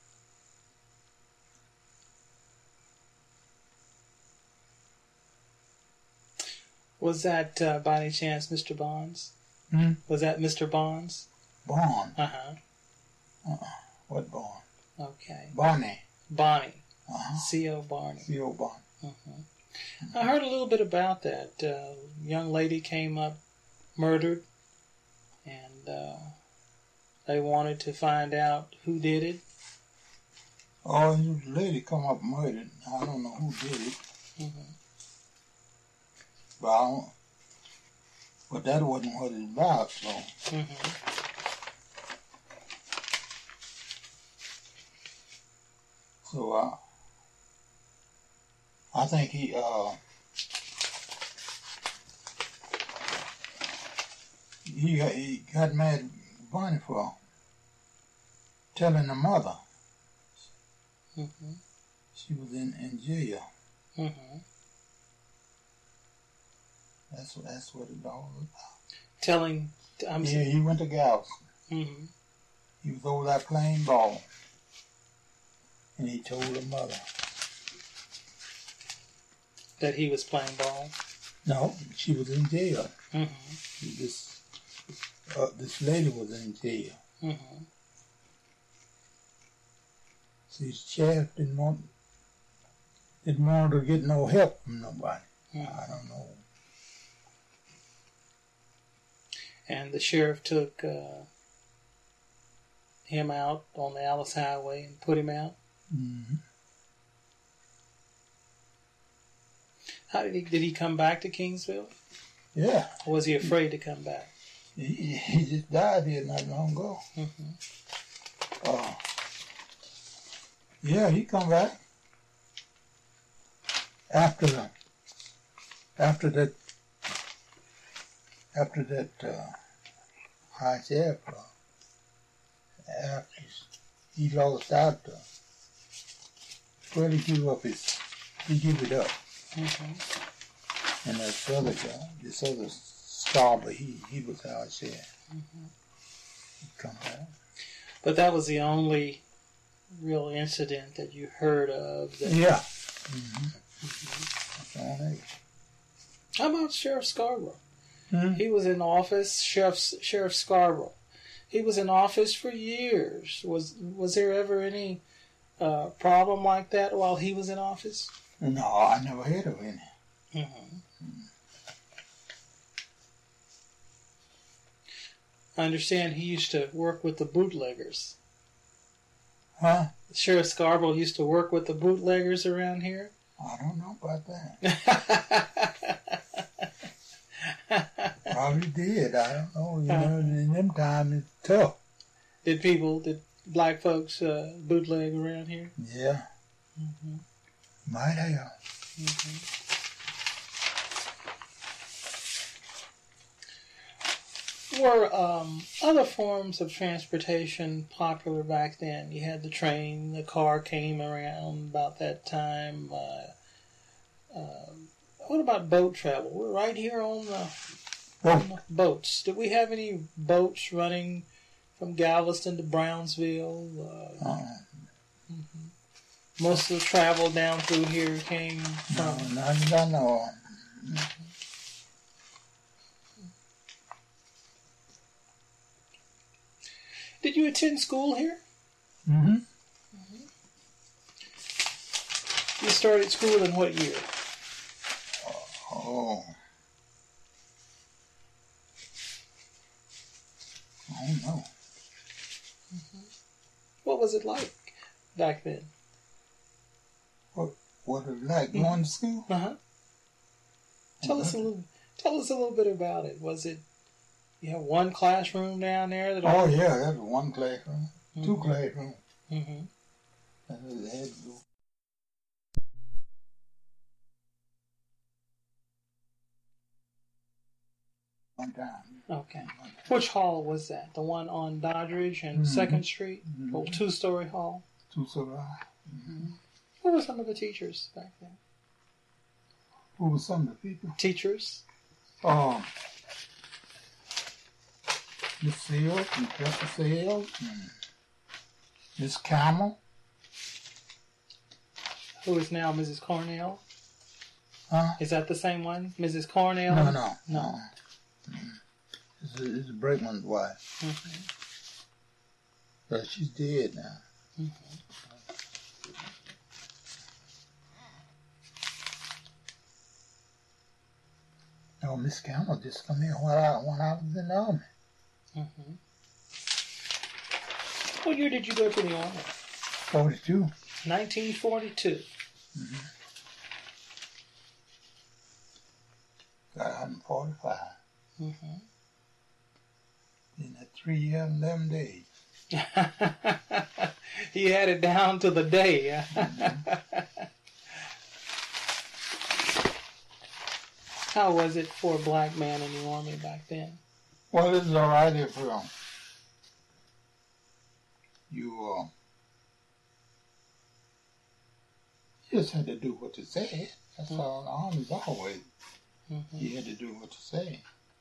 Was that, uh, by any chance, Mister Bonds? Hmm? Was that Mister Bonds? Bond. Uh-huh. Uh-uh. What Bond? Okay. Barney. Bonnie. Uh-huh. C O Barney. C O Bond. Mm-hmm. I heard a little bit about that. Uh, young lady came up murdered, and uh, they wanted to find out who did it. Oh, this lady come up murdered. I don't know who did it. Mm-hmm. But, I don't, but that wasn't what it's about, so. Mm-hmm. So, uh, I think he, uh, he, he got mad at Bonnie for telling the mother Mm-hmm. she was in, in jail. Mm-hmm. That's what, that's what it all was about. Telling, I'm Yeah, saying. he went to Galveston. Mm-hmm. He was over there playing ball. And he told her mother. That he was playing ball. No, she was in jail. Mm-hmm. This uh, this lady was in jail. Mm-hmm. See, the sheriff didn't want didn't want her to get no help from nobody. Mm-hmm. I don't know. And the sheriff took uh, him out on the Alice Highway and put him out. Mm-hmm. How did he? Did he come back to Kingsville? Yeah. Or was he afraid to come back? He, he just died here not long ago. Mm-hmm. Uh, yeah, he come back after the, after that after that uh, high sheriff. Uh, after he lost out, uh, well, he gave up his, he gave it up. Mm-hmm. And that other guy, this other Starber, he, he was our sheriff. Mm-hmm. He come back. But that was the only real incident that you heard of. That, Yeah. Mm-hmm. Mm-hmm. That's How about Sheriff Scarborough? Hmm? He was in office, Sheriff, Sheriff Scarborough. He was in office for years. Was was there ever any uh, problem like that while he was in office? No, I never heard of any. Mm-hmm. I understand he used to work with the bootleggers. Huh? Sheriff Scarborough used to work with the bootleggers around here. I don't know about that. Probably did. I don't know. You know, in them times it's tough. Did people, did black folks uh, bootleg around here? Yeah. Mm-hmm. Might have. Mm-hmm. Were um, other forms of transportation popular back then? You had the train, the car came around about that time. Uh, uh, what about boat travel? We're right here on the, on the boats. Did we have any boats running from Galveston to Brownsville? Uh, Uh, mm-hmm. Most of the travel down through here came no, from. not that I know of. Did you attend school here? Mm-hmm. You started school in what year? Oh. I don't know. Mm-hmm. What was it like back then? What What was it like Mm-hmm. going to school? Uh huh. Tell us a little. Tell us a little bit about it. Was it you have one classroom down there? That Oh yeah, that was one classroom, mm-hmm. two classrooms. Mm-hmm. That was they had to go. One time. Okay. Which hall was that? The one on Doddridge and Mm-hmm. Second Street? Mm-hmm. Old two-story hall? Two so high. Mm-hmm. Who were some of the teachers back then? Who were some of the people? Teachers? Um, Miss Sales and Professor Sales and Miss Camel. Who is now Missus Cornell? Huh? Is that the same one? Missus Cornell? No, no, No. Mm. This is, this is Brakeman's wife. Mm-hmm. But she's dead now. Mm-hmm. No, Miss Camel just come here when I when I was in the army. Mm-hmm. What year did you go to the army? Forty-two. nineteen forty-two. Mm-hmm. Got out in forty-five. Mm-hmm. In that three years and eleven days. He had it down to the day. Mm-hmm. How was it for a black man in the army back then? Well, it's all right if um, you uh, just had to do what you said. That's Mm-hmm. all. The army's always. Mm-hmm. You had to do what you say.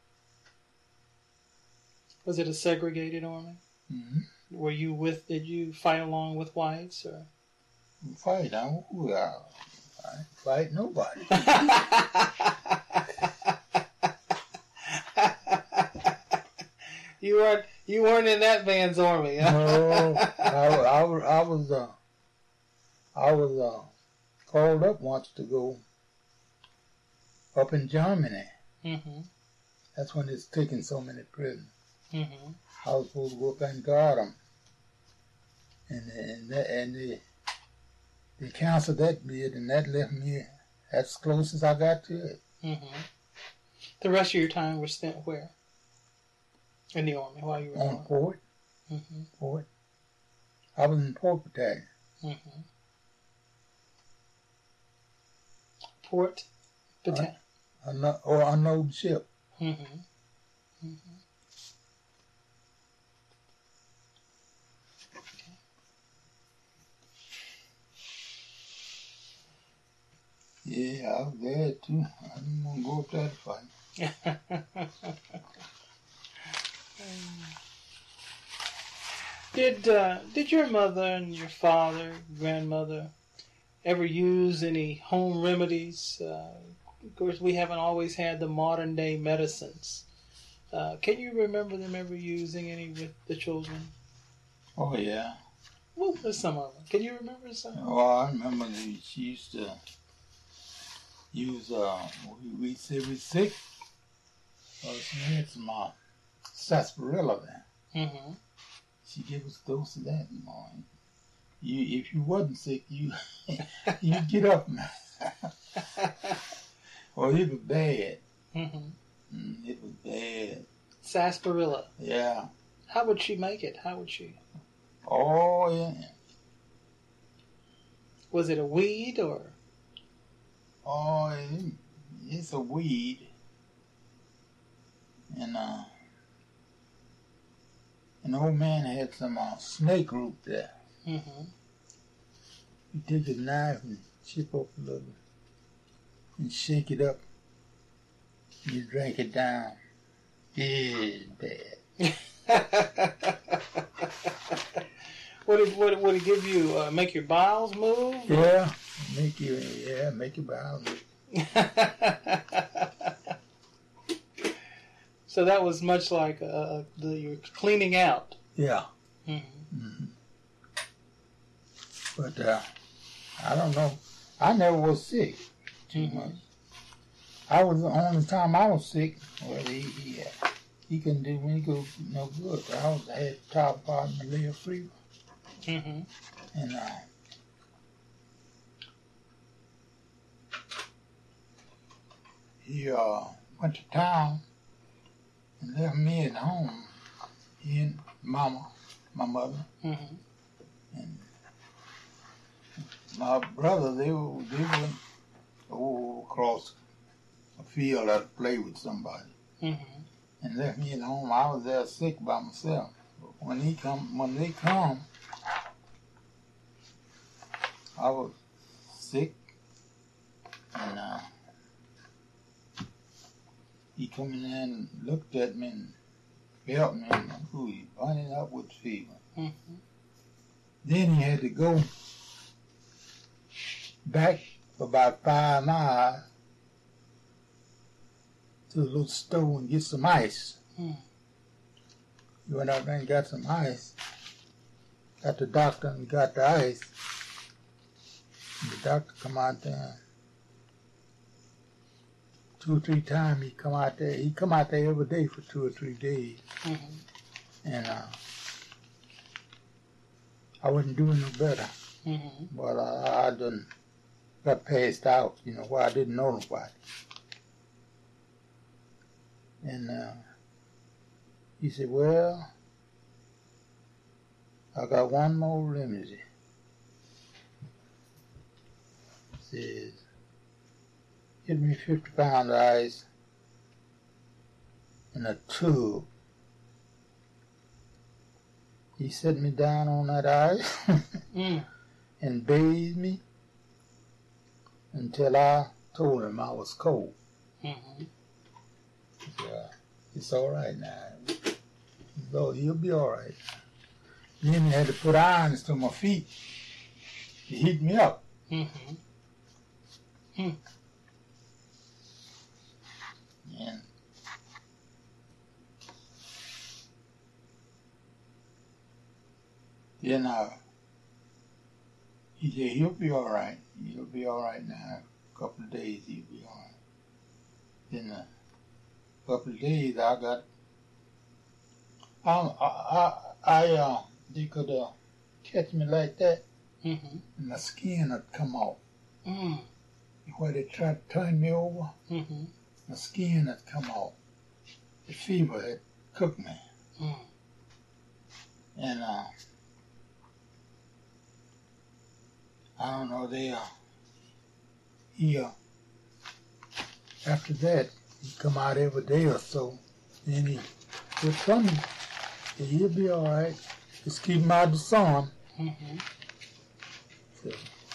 Was it a segregated army? Mm-hmm. Were you with? Did you fight along with whites or? Fight, I who I, I ain't fight nobody. You weren't. You weren't in that man's army. Huh? No, I, I, was- I was uh, I was uh, called up once to go up in Germany. Mm-hmm. That's when it's taking so many prisoners. Mm-hmm. I was supposed to go up and guard them, and and that, and the they canceled that bid, and that left me as close as I got to it. Mm-hmm. The rest of your time was spent where? In the army while you were On on. Fort, Mm-hmm. Fort. I was in Port Battalion. Mm-hmm. Port Battalion. Unlo- or unload ship. Mm-hmm. Mm-hmm. Yeah, I was there too. I didn't want to go up there to fight. Did uh, did your mother and your father, grandmother, ever use any home remedies? Uh, of course, we haven't always had the modern day medicines. Uh, can you remember them ever using any with the children? Oh yeah. What were some of them? Can you remember some? Oh, I remember that she used to use. Uh, we we say we sick. Uh, she had some uh, sarsaparilla there. Mm-hmm. She gave us a dose of that in the morning. You, if you wasn't sick, you you get up. Well, it was bad. Mm-hmm. Mm, it was bad. Sarsaparilla. Yeah. How would she make it? How would she? Oh yeah. Was it a weed or? Oh, it, it's a weed. And uh, an old man had some uh, snake root there. Mm-hmm. You take his knife and chip up a little and shake it up. You drink it down. It's bad. Would it would it, would it give you uh, make your bowels move? Yeah, make you yeah make your bowels. So that was much like uh, the you're cleaning out. Yeah, Mm-hmm. Mm-hmm. But uh, I don't know. I never was sick too Mm-hmm. much. I was the only time I was sick. Well, he he, uh, he couldn't do me good, no good. I was I had top part malaria fever, Mm-hmm. and uh, he uh, went to town and left me at home. He and Mama, my mother, Mm-hmm. and my brother. They were they went over across a field to play with somebody. Mm-hmm. And left me at home. I was there sick by myself. But when he come, when they come, I was sick, and uh, he come in there and looked at me and felt me, and ooh, he burning up with fever. Mm-hmm. Then he had to go back about five miles to a little store and get some ice. Mm. He went out there and got some ice. Got the doctor and got the ice. And the doctor come out there. Two or three times he come out there. He come out there every day for two or three days. Mm-hmm. And uh, I wasn't doing no better. Mm-hmm. But uh, I done got passed out, you know, where I didn't know nobody. And uh, he said, well, I got one more remedy. Says, get me fifty pounds of ice in a tub. He set me down on that ice Mm. and bathed me until I told him I was cold. Mm-hmm. He said, uh, it's all right now. So he'll be all right. Then he had to put irons to my feet to heat me up. Mm-hmm. Mm. And then uh, he said, he'll be all right. He'll be all right now. A couple of days he'll be all right. Then uh, a couple of days I got, um, I, I, I, uh, they could uh, catch me like that Mm-hmm. and my skin would come off. Mm. Where they tried to turn me over, Mm-hmm. my skin had come off. The fever had cooked me. Mm. And uh, I don't know, they, uh, he, uh, after that, he come out every day or so. Then he would tell me, that he'll be all right. Just keep him out of the sun. Mm-hmm. So,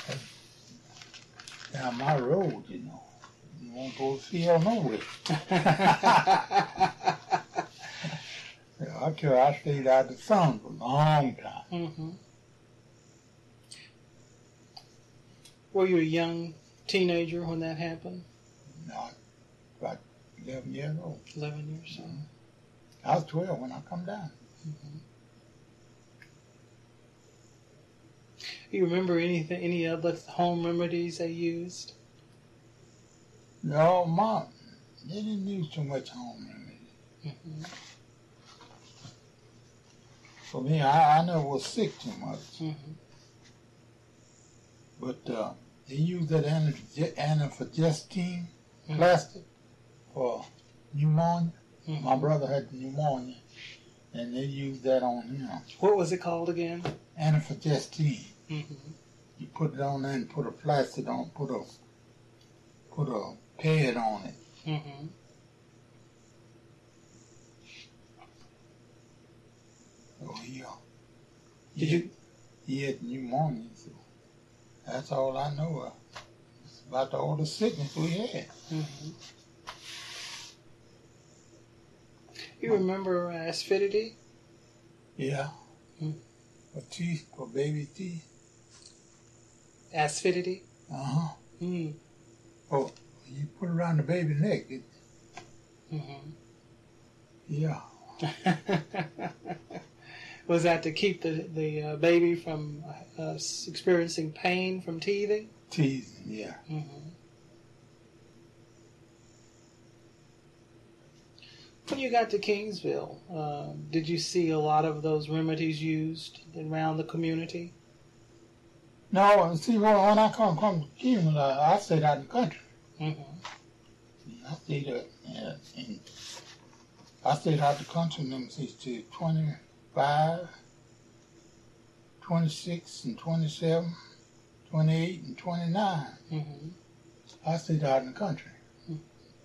down my road, you know. You won't go to field nowhere. I care, I stayed out of the sun for a long time. Mm-hmm. Were you a young teenager when that happened? Not about eleven years old. Eleven years old. I was twelve when I come down. Mm-hmm. You remember anything? Any other home remedies they used? No, Mom, they didn't use too much home remedy. Mm-hmm. For me, I, I never was sick too much. Mm-hmm. But uh, they used that anti- antiphagestine Mm-hmm. plastic for pneumonia. Mm-hmm. My brother had pneumonia, and they used that on him. What was it called again? Antiphagestine. Mm-hmm. You put it on there and put a plastic on, put a put a pad on it. Mm-hmm. So he, uh, Did he, you? he had pneumonia, so that's all I know of. It's about all the sickness we had. Mm-hmm. You remember uh, aspidity? Yeah. Mm. For teeth, for baby teeth. Aspidity? Uh-huh. Mm. Oh, you put it around the baby's neck. It, Mm-hmm. yeah. Was that to keep the the uh, baby from uh, experiencing pain from teething? Teasing, yeah. Mm-hmm. When you got to Kingsville, uh, did you see a lot of those remedies used around the community? No, see, when, when I come come to Kingsville, I, I stayed out in the country. Mm-hmm. I stayed uh, in, in I stayed out the country let me see, to twenty-five, twenty-six, and twenty-seven, twenty-eight, and twenty-nine. Mm-hmm. I stayed out in the country. Mm-hmm.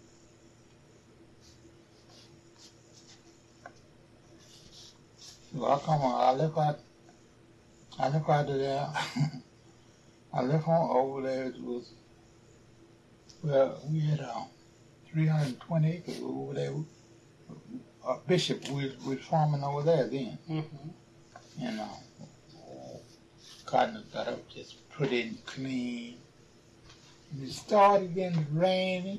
So I come on, I left out, I left out of there. I left on over there. It was, well, we had uh, three hundred twenty acres over there. Uh, Bishop, we was, we was farming over there then. Mm-hmm. And uh, cotton got up, just put in clean. And it started getting raining.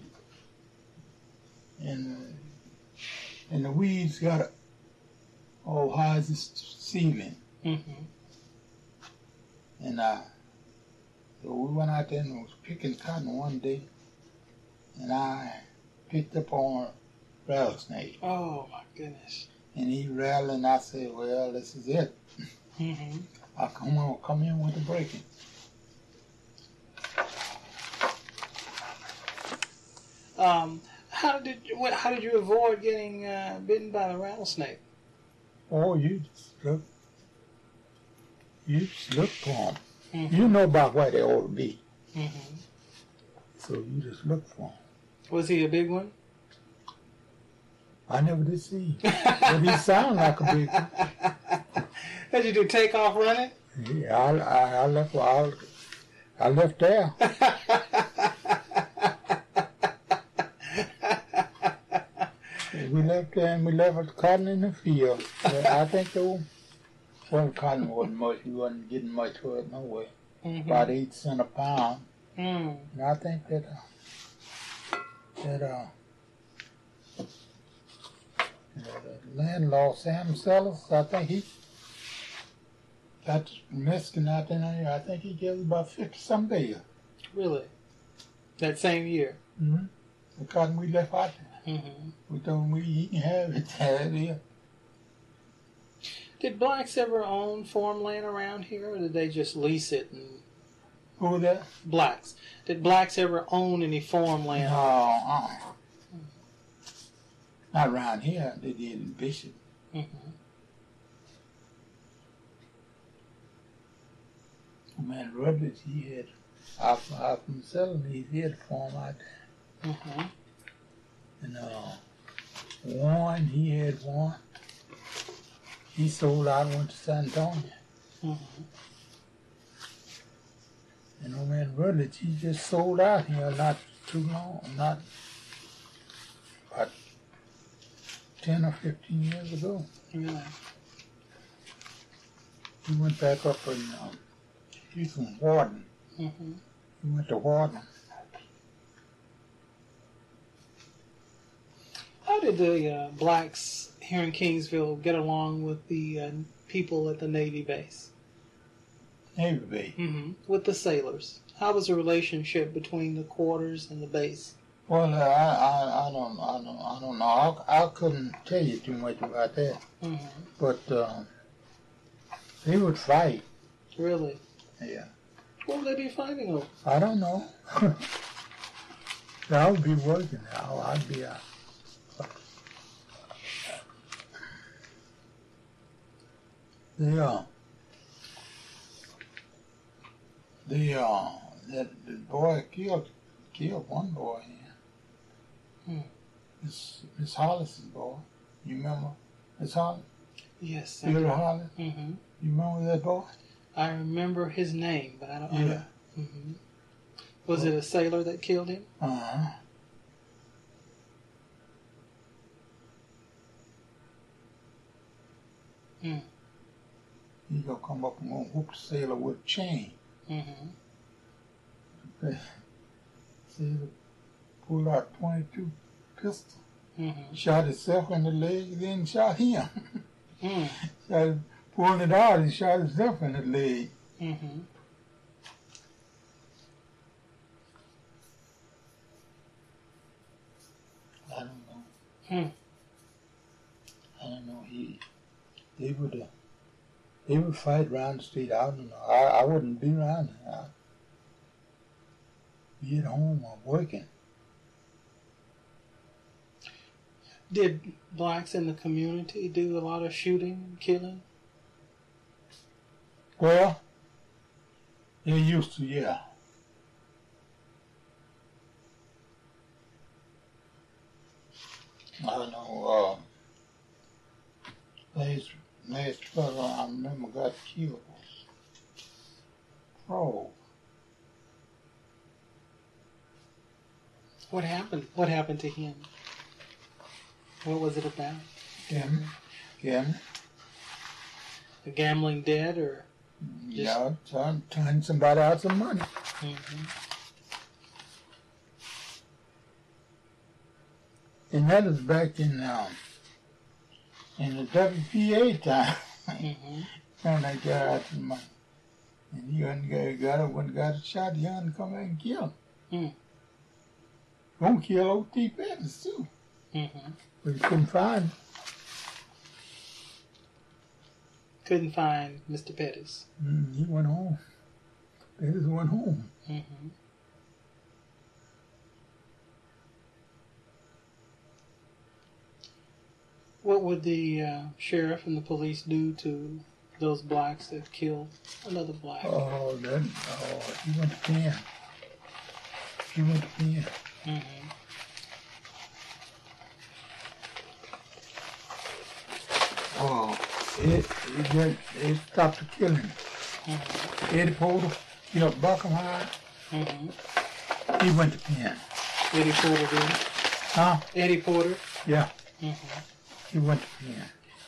And, uh, and the weeds got up. Oh, high as the ceiling. Mm-hmm. And uh, so we went out there and was picking cotton one day, and I picked up on a rattlesnake. Oh my goodness! And he rattled, and I said, "Well, this is it. Mm-hmm. I come on, come in with the breaking." Um, how did you, what, how did you avoid getting uh, bitten by the rattlesnake? Oh, you just look, you just look for them. Mm-hmm. You know about where they ought to be, Mm-hmm. so you just look for them. Was he a big one? I never did see him, but he sounded like a big one. Did you do take off running? Yeah, I, I, I left. I, I left there. We left there and we left the cotton in the field. But I think the well, cotton wasn't much. We wasn't getting much for it no way. Mm-hmm. About eight cents a pound. Mm. And I think that uh, that uh, the landlord Sam Sellers, I think he got Mexican out there. I think he gave about fifty some bail. Really? That same year? Mm-hmm. The cotton we left out there. Mm-hmm. We told him we he can have it. Have it. Did blacks ever own farmland around here, or did they just lease it? And Who was that? blacks. Did blacks ever own any farmland? No, uh, not around here. They did in Bishop. Mm-hmm. Man, Rutledge, he had out, out from selling these, he had a farm out there. Mm-hmm. And uh, Warren, he had one. He sold out, went to San Antonio. Mm-hmm. And old man Rutledge, he just sold out here not too long, not about ten or fifteen years ago. Really? He went back up in, um, he's from Warden. Mm-hmm. He went to Warden. How did the uh, blacks here in Kingsville get along with the uh, people at the Navy base? Navy base. Mm-hmm. With the sailors? How was the relationship between the quarters and the base? Well, uh, I, I, I don't, I don't, I don't know. I, I couldn't tell you too much about that. Mm-hmm. But uh, they would fight. Really? Yeah. What would they be fighting over? I don't know. I would be working now. I'd be out. They uh, they uh, that the boy killed killed one boy. Yeah. Hmm. Miss Miss Hollis's boy. You remember Miss Hollis? Yes. I Theodore do. Hollis. Mm-hmm. You remember that boy? I remember his name, but I don't. Yeah. Mm-hmm. Was it a sailor that killed him? Uh huh. Hmm. He gonna come up and gonna whoop the sailor with a chain. Mm-hmm. Sailor pulled out twenty-two pistol, Mm-hmm. shot himself in the leg, then shot him. Mm. Shot, pulling it out and shot himself in the leg. Mm-hmm. I don't know. Hmm. I don't know. He, they would, uh, they would fight around the street. I don't know. I, I wouldn't be around there. I'd be at home or working. Did blacks in the community do a lot of shooting and killing? Well, they used to, yeah. I don't know. Uh, last, last fellow I remember got killed was Crow. What happened? What happened to him? What was it about? Gambling. Gambling. A gambling debt, or just... Yeah, trying to turn somebody out some money. Mm-hmm. And that was back in um, in the W P A time. Mm-hmm. Trying to get out some money. And he hadn't got, got it, when got a shot, he hadn't come back and kill him. Mm. Gonna kill O T Pettis too. Mm-hmm. But he couldn't find him. Couldn't find Mister Pettis. Mm, he went home. Pettis went home. Mm-hmm. What would the uh, sheriff and the police do to those blacks that killed another black? Oh, that, oh, he went to pen. He went to pen. Mm-hmm. Oh, it, it, just, it stopped the killing. Mm-hmm. Eddie Porter, you know, Buckham High, Mm-hmm. he went to pen. Eddie Porter did. Huh? Eddie Porter. Yeah, Mm-hmm. he went to pen.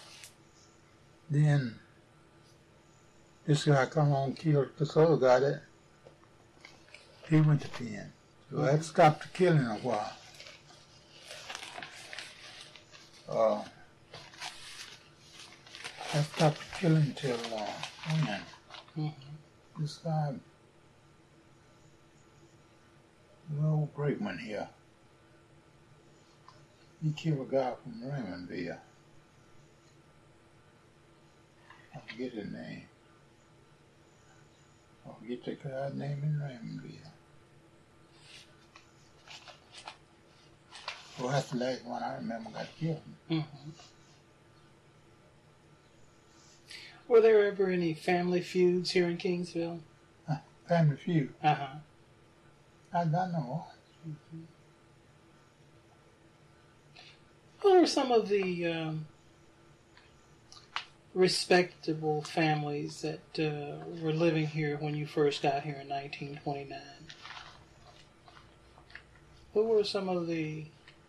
Then this guy come on and killed this other guy that he went to pen. So Mm-hmm. that stopped the killing a while. Uh, that stopped the killing till uh, when? Mm-hmm. This guy, Will Brakeman here, he killed a guy from Raymondville. I forget his name. I forget the guy's name in Raymondville. Well, that's the last one I remember got killed. Mm-hmm. Were there ever any family feuds here in Kingsville? Huh, Family Feud. Uh-huh. I don't know. Mm-hmm. Who were some of the um, respectable families that uh, were living here when you first got here in nineteen twenty-nine? Who were some of the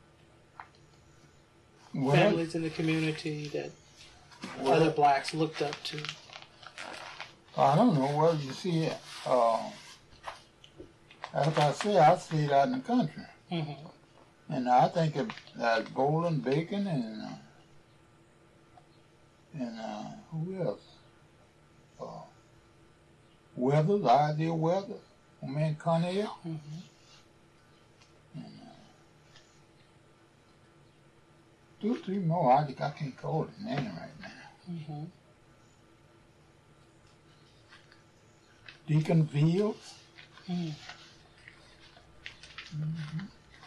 Well, families in the community that well, other blacks looked up to? I don't know. Well, you see, uh, like I say, I stayed out in the country. Mm-hmm. And I think of uh, Bolin, Bacon, and uh, and uh, who else? Uh, Weathers, Isaiah Weathers, my man Connell. Mm-hmm. And, uh, two, three more. I think I can't call his name right now. Mm-hmm. Deacon Fields. Mm-hmm. Mm-hmm.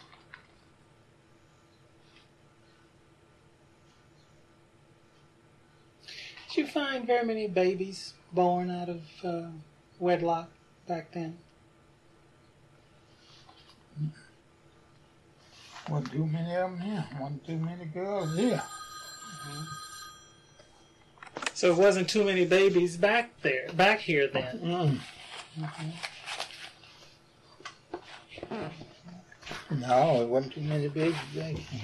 Did you find very many babies born out of uh, wedlock back then? Wasn't too many of them here. Wasn't too many girls here. Mm-hmm. So it wasn't too many babies back there, back here then. Mm. Mm-hmm. No, it wasn't too many babies back here.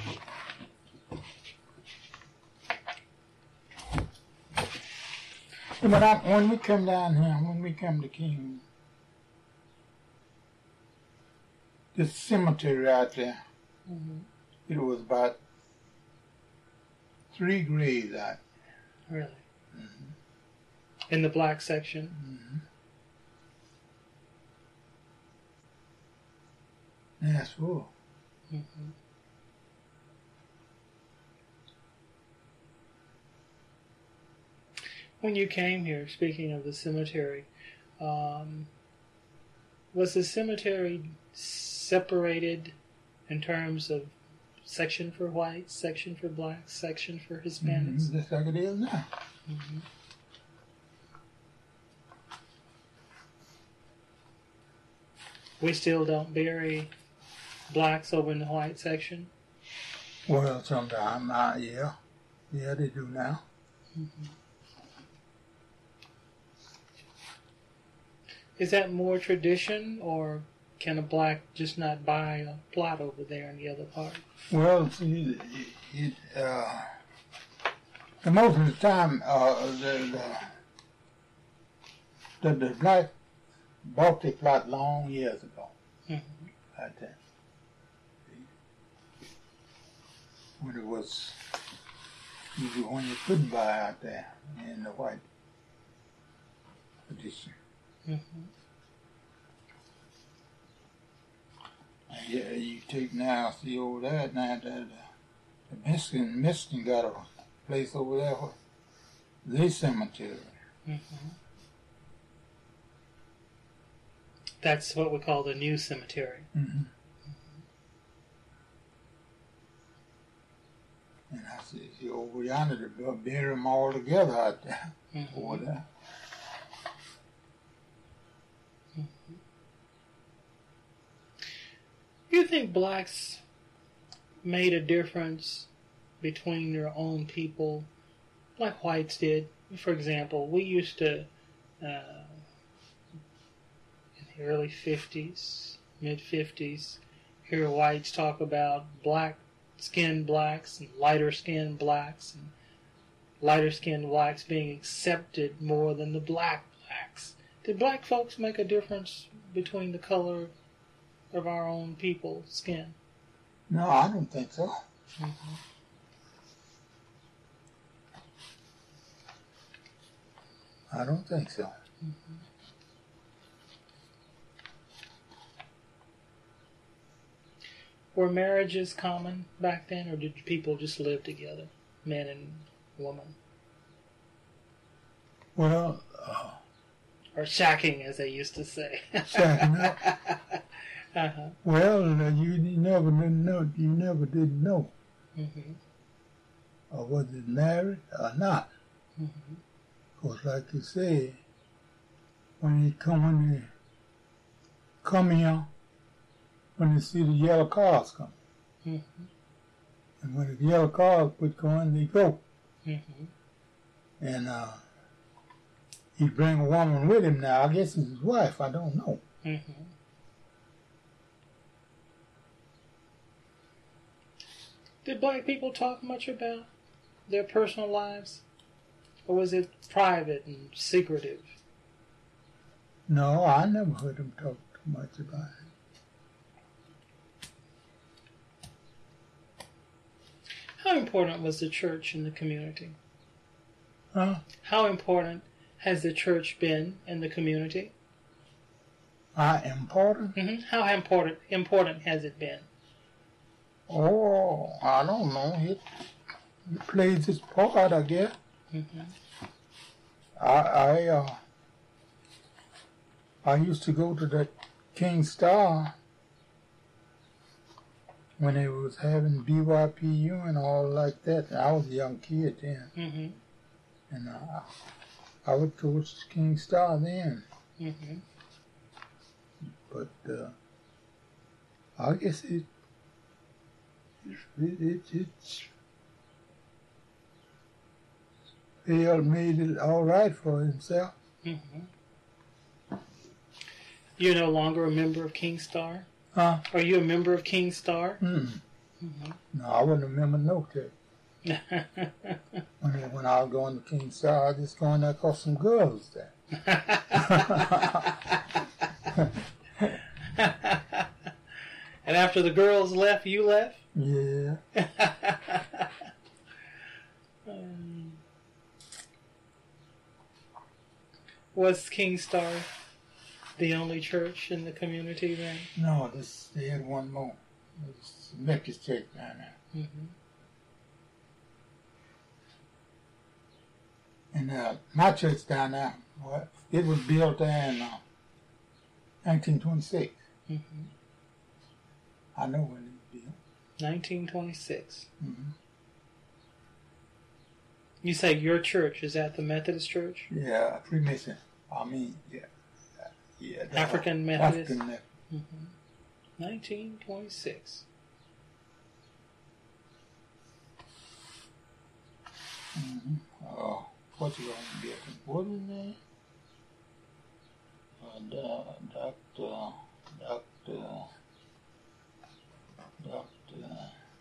But I, when we come down here, when we come to King, this cemetery out there, Mm-hmm. it was about three graves out. Really? Mm-hmm. in the black section. Mm-hmm. That's cool. Mm-hmm. When you came here, speaking of the cemetery, um, was the cemetery separated in terms of section for whites, section for blacks, section for Hispanics? Mm-hmm. Just like it is now. Mm-hmm. We still don't bury blacks over in the white section? Well, sometimes, uh, yeah. Yeah, they do now. Mm-hmm. Is that more tradition, or can a black just not buy a plot over there in the other part? Well, see, it, it, uh, the most of the time, uh, the, the, the, the black bought their plot long years ago. Mm-hmm. Like that. When it was, when you couldn't buy out there in the white edition. Mm-hmm. Yeah, you take now, see over there, now the, the, the Michigan, Michigan got a place over there for their cemetery. Mm-hmm. That's what we call the new cemetery. Mm-hmm. And I said, see over yonder, they bury them all together out there, Mm-hmm. over there. Mm-hmm. You think blacks made a difference between their own people like whites did? For example, we used to, uh, in the early fifties, mid-fifties, hear whites talk about black-skinned blacks and lighter-skinned blacks, and lighter-skinned blacks being accepted more than the black blacks. Did black folks make a difference between the color of our own people's skin? No, I don't think so. Mm-hmm. I don't think so. Mm-hmm. Were marriages common back then, or did people just live together, man and woman? Well, uh, or shacking, as they used to say. shacking up. Uh-huh. Well, uh, you, you never did know. You never did know, Mm-hmm. or was it married or not? Mm-hmm. Because, like you said, when they come, when they come here, when they see the yellow cars come, Mm-hmm. and when the yellow cars quit going, they go. Mm-hmm. And uh, he bring a woman with him now. I guess it's his wife. I don't know. Mm-hmm. Did black people talk much about their personal lives? Or was it private and secretive? No, I never heard him talk too much about it. How important was the church in the community? Huh? How important has the church been in the community? Uh, important? Mm-hmm. How important important has it been? Oh, I don't know. It, it plays its part, I guess. Mm-hmm. I I uh, I used to go to the King Star when they was having B Y P U and all like that. I was a young kid then, Mm-hmm. and uh, I would go to King Star then. Mm-hmm. But uh, I guess it it it, it Hale made it all right for himself. Mm-hmm. You're no longer a member of King Star? Huh? Are you a member of King Star? Mm. Mm-hmm. No, I wasn't a member no church. when, when I was going to King Star, I was just going there because some girls there. And after the girls left, you left? Yeah. um, Was Kingstar the only church in the community then? No, this they had one more. It was Methodist Church down there. Mm-hmm. And uh, my church down there, well, it was built in uh, nineteen twenty-six. Mm-hmm. I know when it was built. nineteen twenty-six. Mm-hmm. You say your church, is that the Methodist Church? Yeah, Freemason. I mean, yeah. Uh, yeah the, African Methodist? African Methodist. Mm-hmm. nineteen twenty-six. Mm-hmm. Oh, what's he going to get? What is his name? Uh, Doctor, Doctor, Doctor,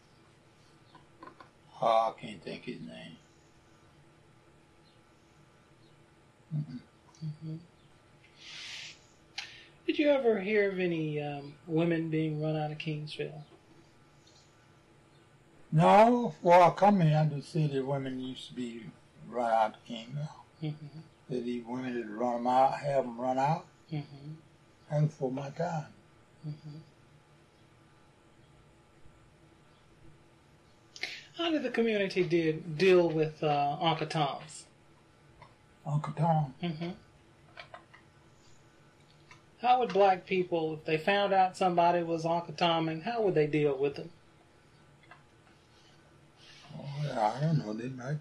oh, I can't think his name. Mm-mm. Mm-hmm. Did you ever hear of any um, women being run out of Kingsville? No, before I come here, I just see that women used to be run out of Kingsville. Mm-hmm. That these women that run them out, have them run out. Mm-hmm. That was for my time. Mm-hmm. How did the community did deal with uh, Uncle Tom's? Uncle Tom. Mm-hmm. How would black people, if they found out somebody was Uncle Tom, and how would they deal with them? Oh, yeah, I don't know. They might.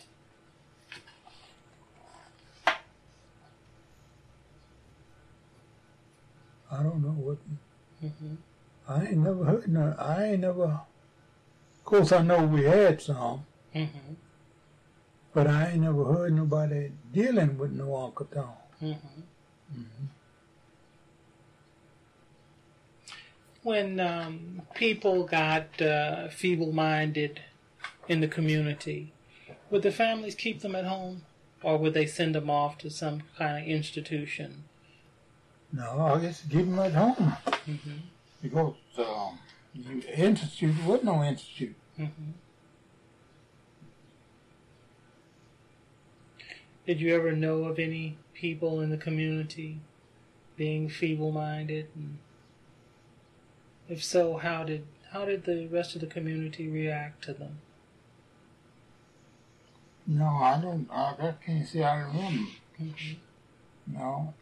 I don't know what. Mm-hmm. I ain't never heard no. I ain't never. Of course, I know we had some, Mm-hmm. but I ain't never heard nobody dealing with no Uncle Tom. Mm-hmm. Mm-hmm. When um, people got uh, feeble-minded in the community, would the families keep them at home, or would they send them off to some kind of institution? No, I guess keep them at home Mm-hmm. because um, you, institute there was no institute. Mm-hmm. Did you ever know of any people in the community being feeble-minded? And if so, how did how did the rest of the community react to them? No, I don't. I, I can't say I remember. Mm-hmm. No.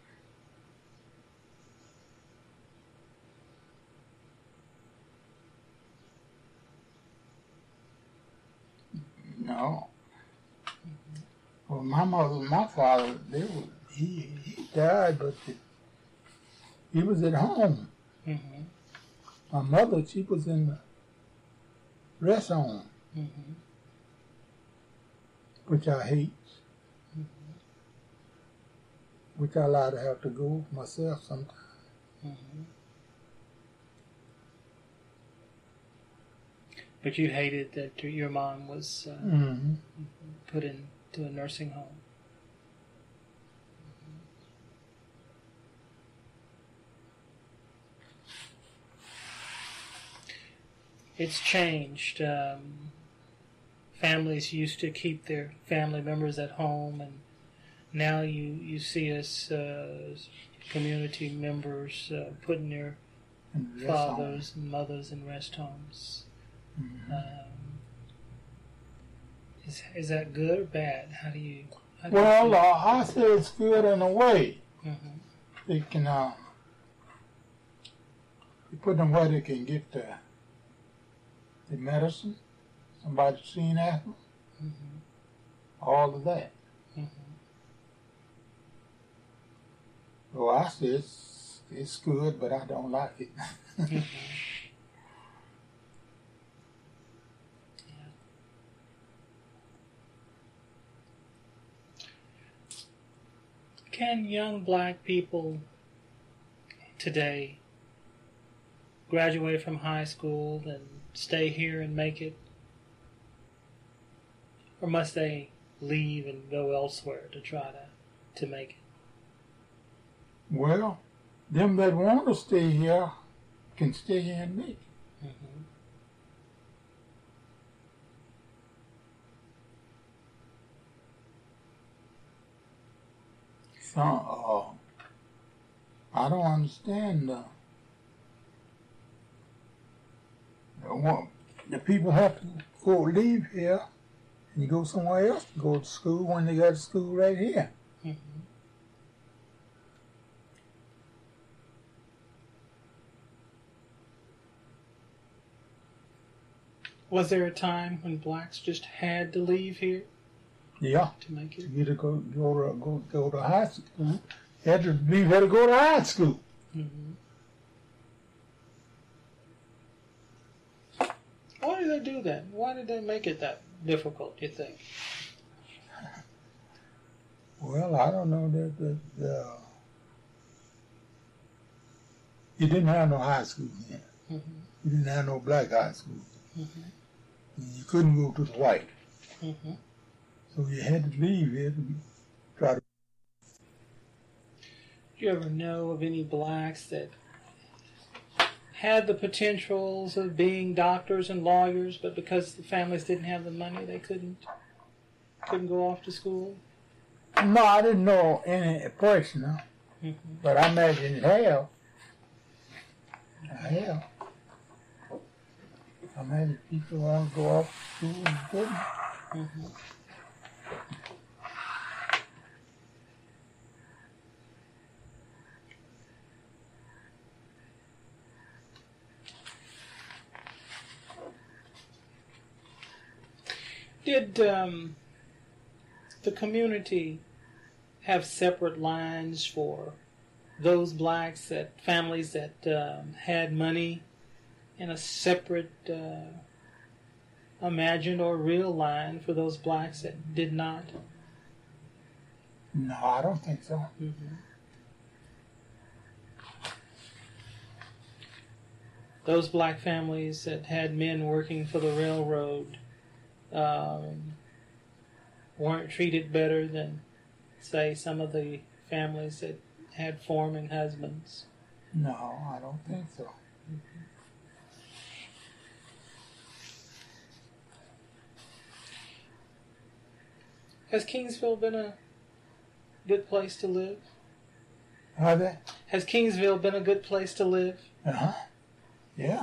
No. Well, my mother and my father, they were, he, he died, but the, he was at home. Mm-hmm. My mother, she was in the rest home, Mm-hmm. which I hate, Mm-hmm. which I allowed to have to go myself sometimes. Mm-hmm. But you hated that your mom was uh, Mm-hmm. put into a nursing home. It's changed. Um, families used to keep their family members at home, and now you, you see us uh, as community members uh, putting their And the rest fathers and mothers in rest homes. home. Mhm. Um, is is that good or bad? How do you? How do Well, you uh, I say it's good in a way. mm-hmm. They can, uh, you put them where they can get the, the medicine, somebody seen asthma, Mm-hmm. all of that. Mm-hmm. So I say it's, it's good, but I don't like it. Mm-hmm. Can young black people today graduate from high school and stay here and make it? Or must they leave and go elsewhere to try to, to make it? Well, them that want to stay here can stay here and make it. Mm-hmm. Some, uh, I don't understand the, the, one, the people have to go leave here and go somewhere else to go to school when they got school right here. Mm-hmm. Was there a time when blacks just had to leave here Yeah. to make To it? get to go go to go, go to high school. You had to leave here to go to high school. Mm-hmm. Why did they do that? Why did they make it that difficult, you think? Well, I don't know that that uh, you didn't have no high school then. Mm-hmm. You didn't have no black high school. Mm-hmm. You couldn't go to the white. Mm-hmm. So you had to leave here to try to. Do you ever know of any blacks that had the potentials of being doctors and lawyers, but because the families didn't have the money, they couldn't couldn't go off to school? No, I didn't know any personal, Mm-hmm. but I imagine you have. I have. I imagine people want to go off to school and couldn't. Mm-hmm. Did um, the community have separate lines for those blacks, that families that um, had money, and a separate uh, imagined or real line for those blacks that did not? No, I don't think so. Mm-hmm. Those black families that had men working for the railroad um, weren't treated better than, say, some of the families that had farming husbands. No, I don't think so. Has Kingsville been a good place to live? Are they? Has Kingsville been a good place to live? Uh huh. Yeah.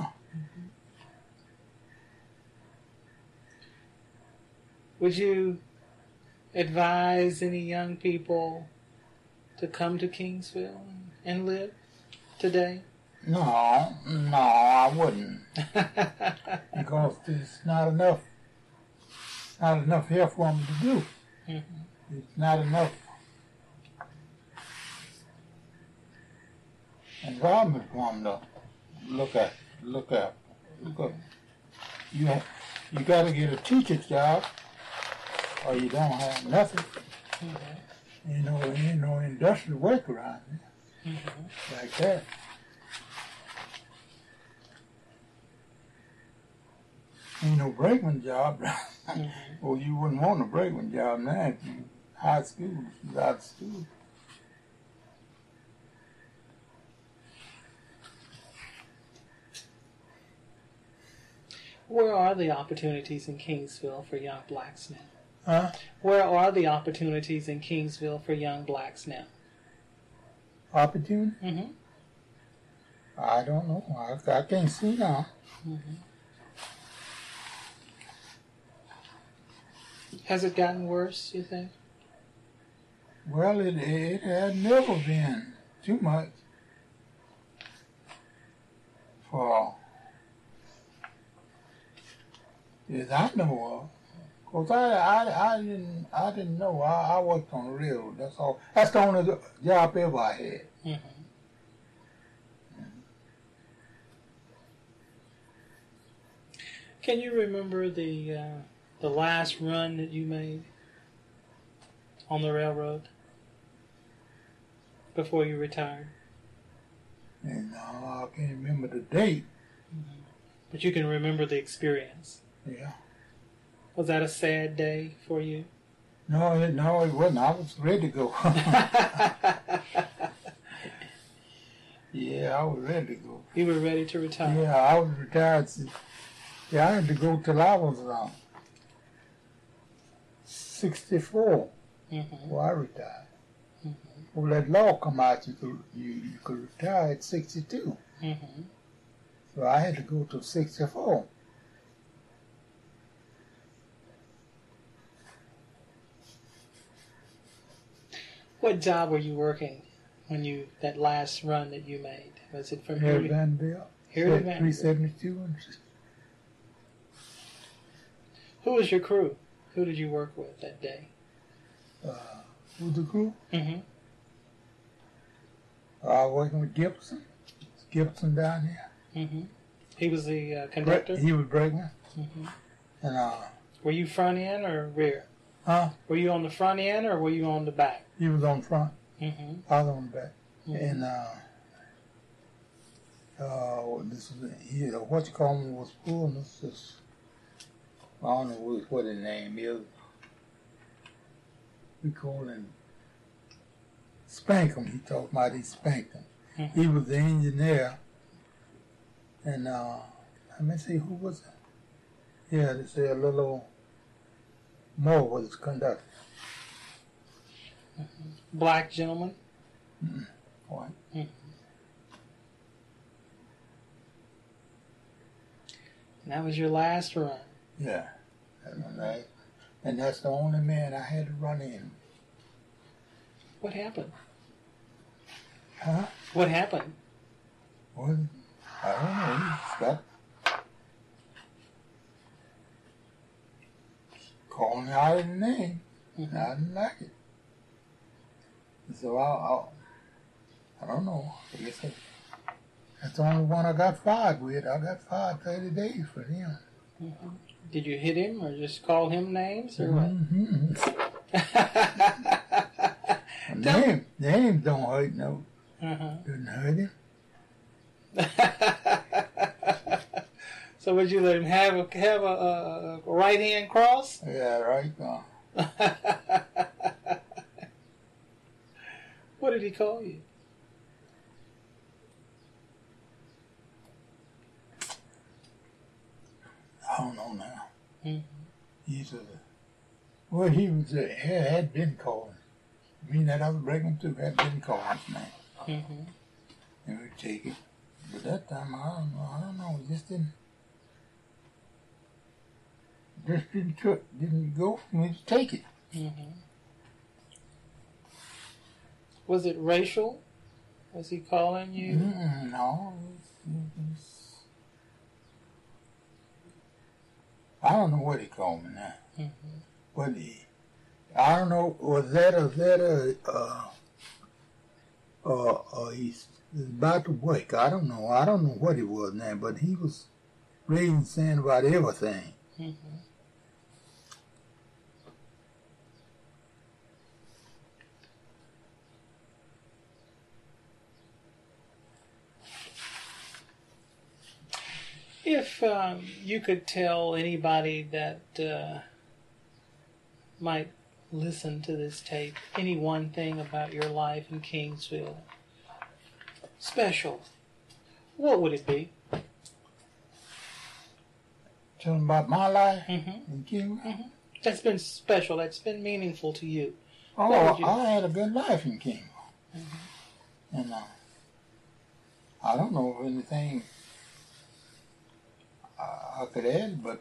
Would you advise any young people to come to Kingsville and live today? No, no, I wouldn't. Because there's not enough, not enough here for them to do. Mm-hmm. It's not enough environment for them to look at, look at, look up. You have, you got to get a teacher's job, or you don't have nothing. Mm-hmm. You know, you know, industrial work around there, Mm-hmm. like that. Ain't no brakeman job. Mm-hmm. Well, you wouldn't want a brakeman job now if you high school, you out of school. Where are the opportunities in Kingsville for young blacks now? Huh? Where are the opportunities in Kingsville for young blacks now? Opportunity? Mm-hmm. I don't know. I, I can't see now. Mm-hmm. Has it gotten worse, you think? Well, it it had never been too much for, as I know of. Cause I, I, I didn't I didn't know. I, I worked on the railroad. That's all. That's the only job ever I had. Mm-hmm. Can you remember the uh, the last run that you made on the railroad before you retired? And uh, I can't remember the date. Mm-hmm. But you can remember the experience. Yeah. Was that a sad day for you? No, it, no, it wasn't. I was ready to go. Yeah, I was ready to go. You were ready to retire? Yeah, I was retired. Since, yeah, I had to go till I was uh, sixty-four Mm-hmm. before I retired. Mm-hmm. before that law come out, you could you, you could retire at sixty-two. Mm-hmm. So I had to go to sixty-four. What job were you working when you that last run that you made? Was it from Here here at to Vanderbilt. here to Vanderbilt? three seventy-two. And Who was your crew? Who did you work with that day? uh, with the crew, Mm-hmm. I was working with Gibson. Gibson down here. Mm-hmm. He was the uh, conductor? He was brakeman. Mm-hmm. And uh, Were you front end or rear? huh? Were you on the front end or were you on the back? He was on front. Mm-hmm. I was on the back. Mm-hmm. And uh, uh, this was he, uh, what you call him was full. This is, I don't know what, what his name is. We call him Spank him. He talked about he spanked him. Mm-hmm. He was the engineer. And uh, let me see, who was it? Yeah, they say a little more was his conductor. Black gentleman? Mm-hmm. White. Mm-hmm. And that was your last run? Yeah. And, I, and that's the only man I had to run in. What happened? Huh? What happened? Well, I don't know. He got calling me out of the name. Mm-hmm. I didn't like it. So I, I, I don't know. I guess I, that's the only one I got fired with. I got fired thirty days for him. Mm-hmm. Did you hit him or just call him names or what? Mm-hmm. Tell- Name, names don't hurt no. Uh-huh. Didn't hurt him. So would you let him have a have a, a, a right hand cross? Yeah, right. Uh, What did he call you? I don't know now. Mm-hmm. He's a, well, he was a, had been calling. Me and that other breaking too had been calling his name. Mm-hmm. And we take it. But that time, I don't know. I don't know. It just didn't. Just didn't tr- didn't go for me to take it. Mm-hmm. Was it racial? Was he calling you? Mm, no. It was, it was, I don't know what he called me now. Mm-hmm. But he, I don't know. Was that a that a uh uh, uh he's about to wake? I don't know. I don't know what he was now. But he was reading saying about everything. Mm-hmm. If um, you could tell anybody that uh, might listen to this tape any one thing about your life in Kingsville, special, what would it be? Tell him about my life Mm-hmm. in Kingwood. Mm-hmm. That's been special. That's been meaningful to you. Oh, What would you- I had a good life in Kingwood. Mm-hmm. And uh, I don't know of anything I, I could add, but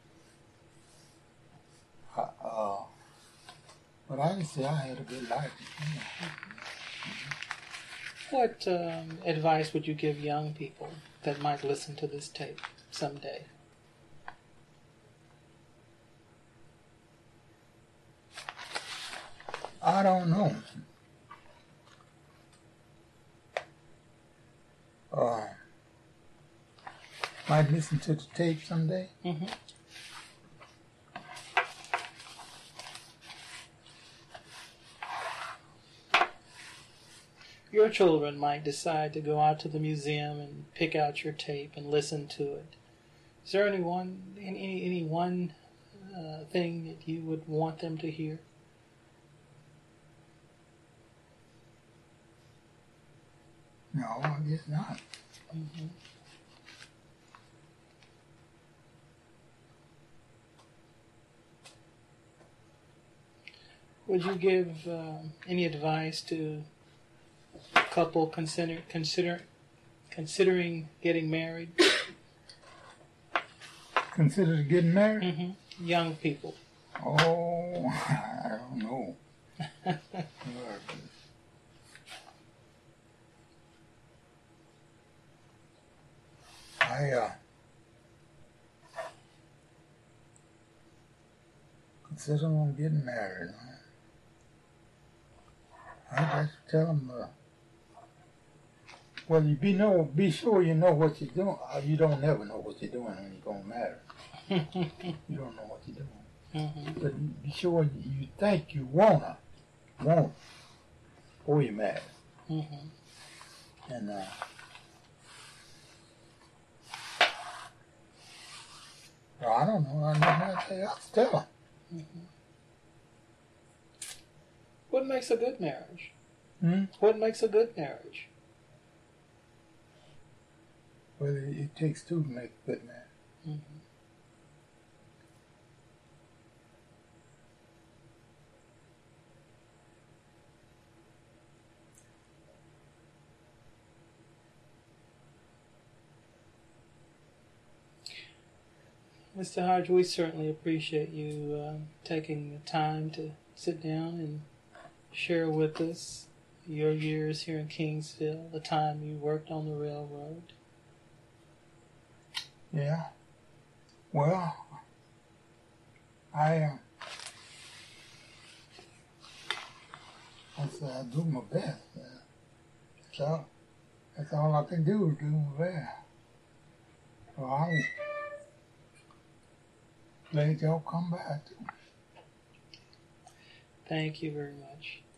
uh, uh, but I can say I had a good life in Kingwood. What um, advice would you give young people that might listen to this tape someday? I don't know. Uh, might listen to the tape someday. Mm-hmm. Your children might decide to go out to the museum and pick out your tape and listen to it. Is there any one, any, any one uh, thing that you would want them to hear? No, I guess not. Mm-hmm. Would you give uh, any advice to couple consider consider considering getting married? Consider getting married? Mm-hmm. Young people. Oh, I don't know. I uh, consider on getting married. I just tell them, uh, well, you be know, be sure you know what you're doing. Uh, you don't never know what you're doing when you're gonna marry. You don't know what you're doing. Mm-hmm. But be sure you think you wanna, want before you marry. Mm-hmm. And uh, well, I don't know. I don't know how to tell. Tell them. Mm-hmm. What makes a good marriage? Hmm? What makes a good marriage? Well, it, it takes two to make a good marriage. Mm-hmm. Mister Hodge, we certainly appreciate you uh, taking the time to sit down and share with us your years here in Kingsville, the time you worked on the railroad. Yeah. Well, I uh, I said I do my best. Uh, that's all. That's all I can do is do my best. So I'll let y'all come back. Thank you very much.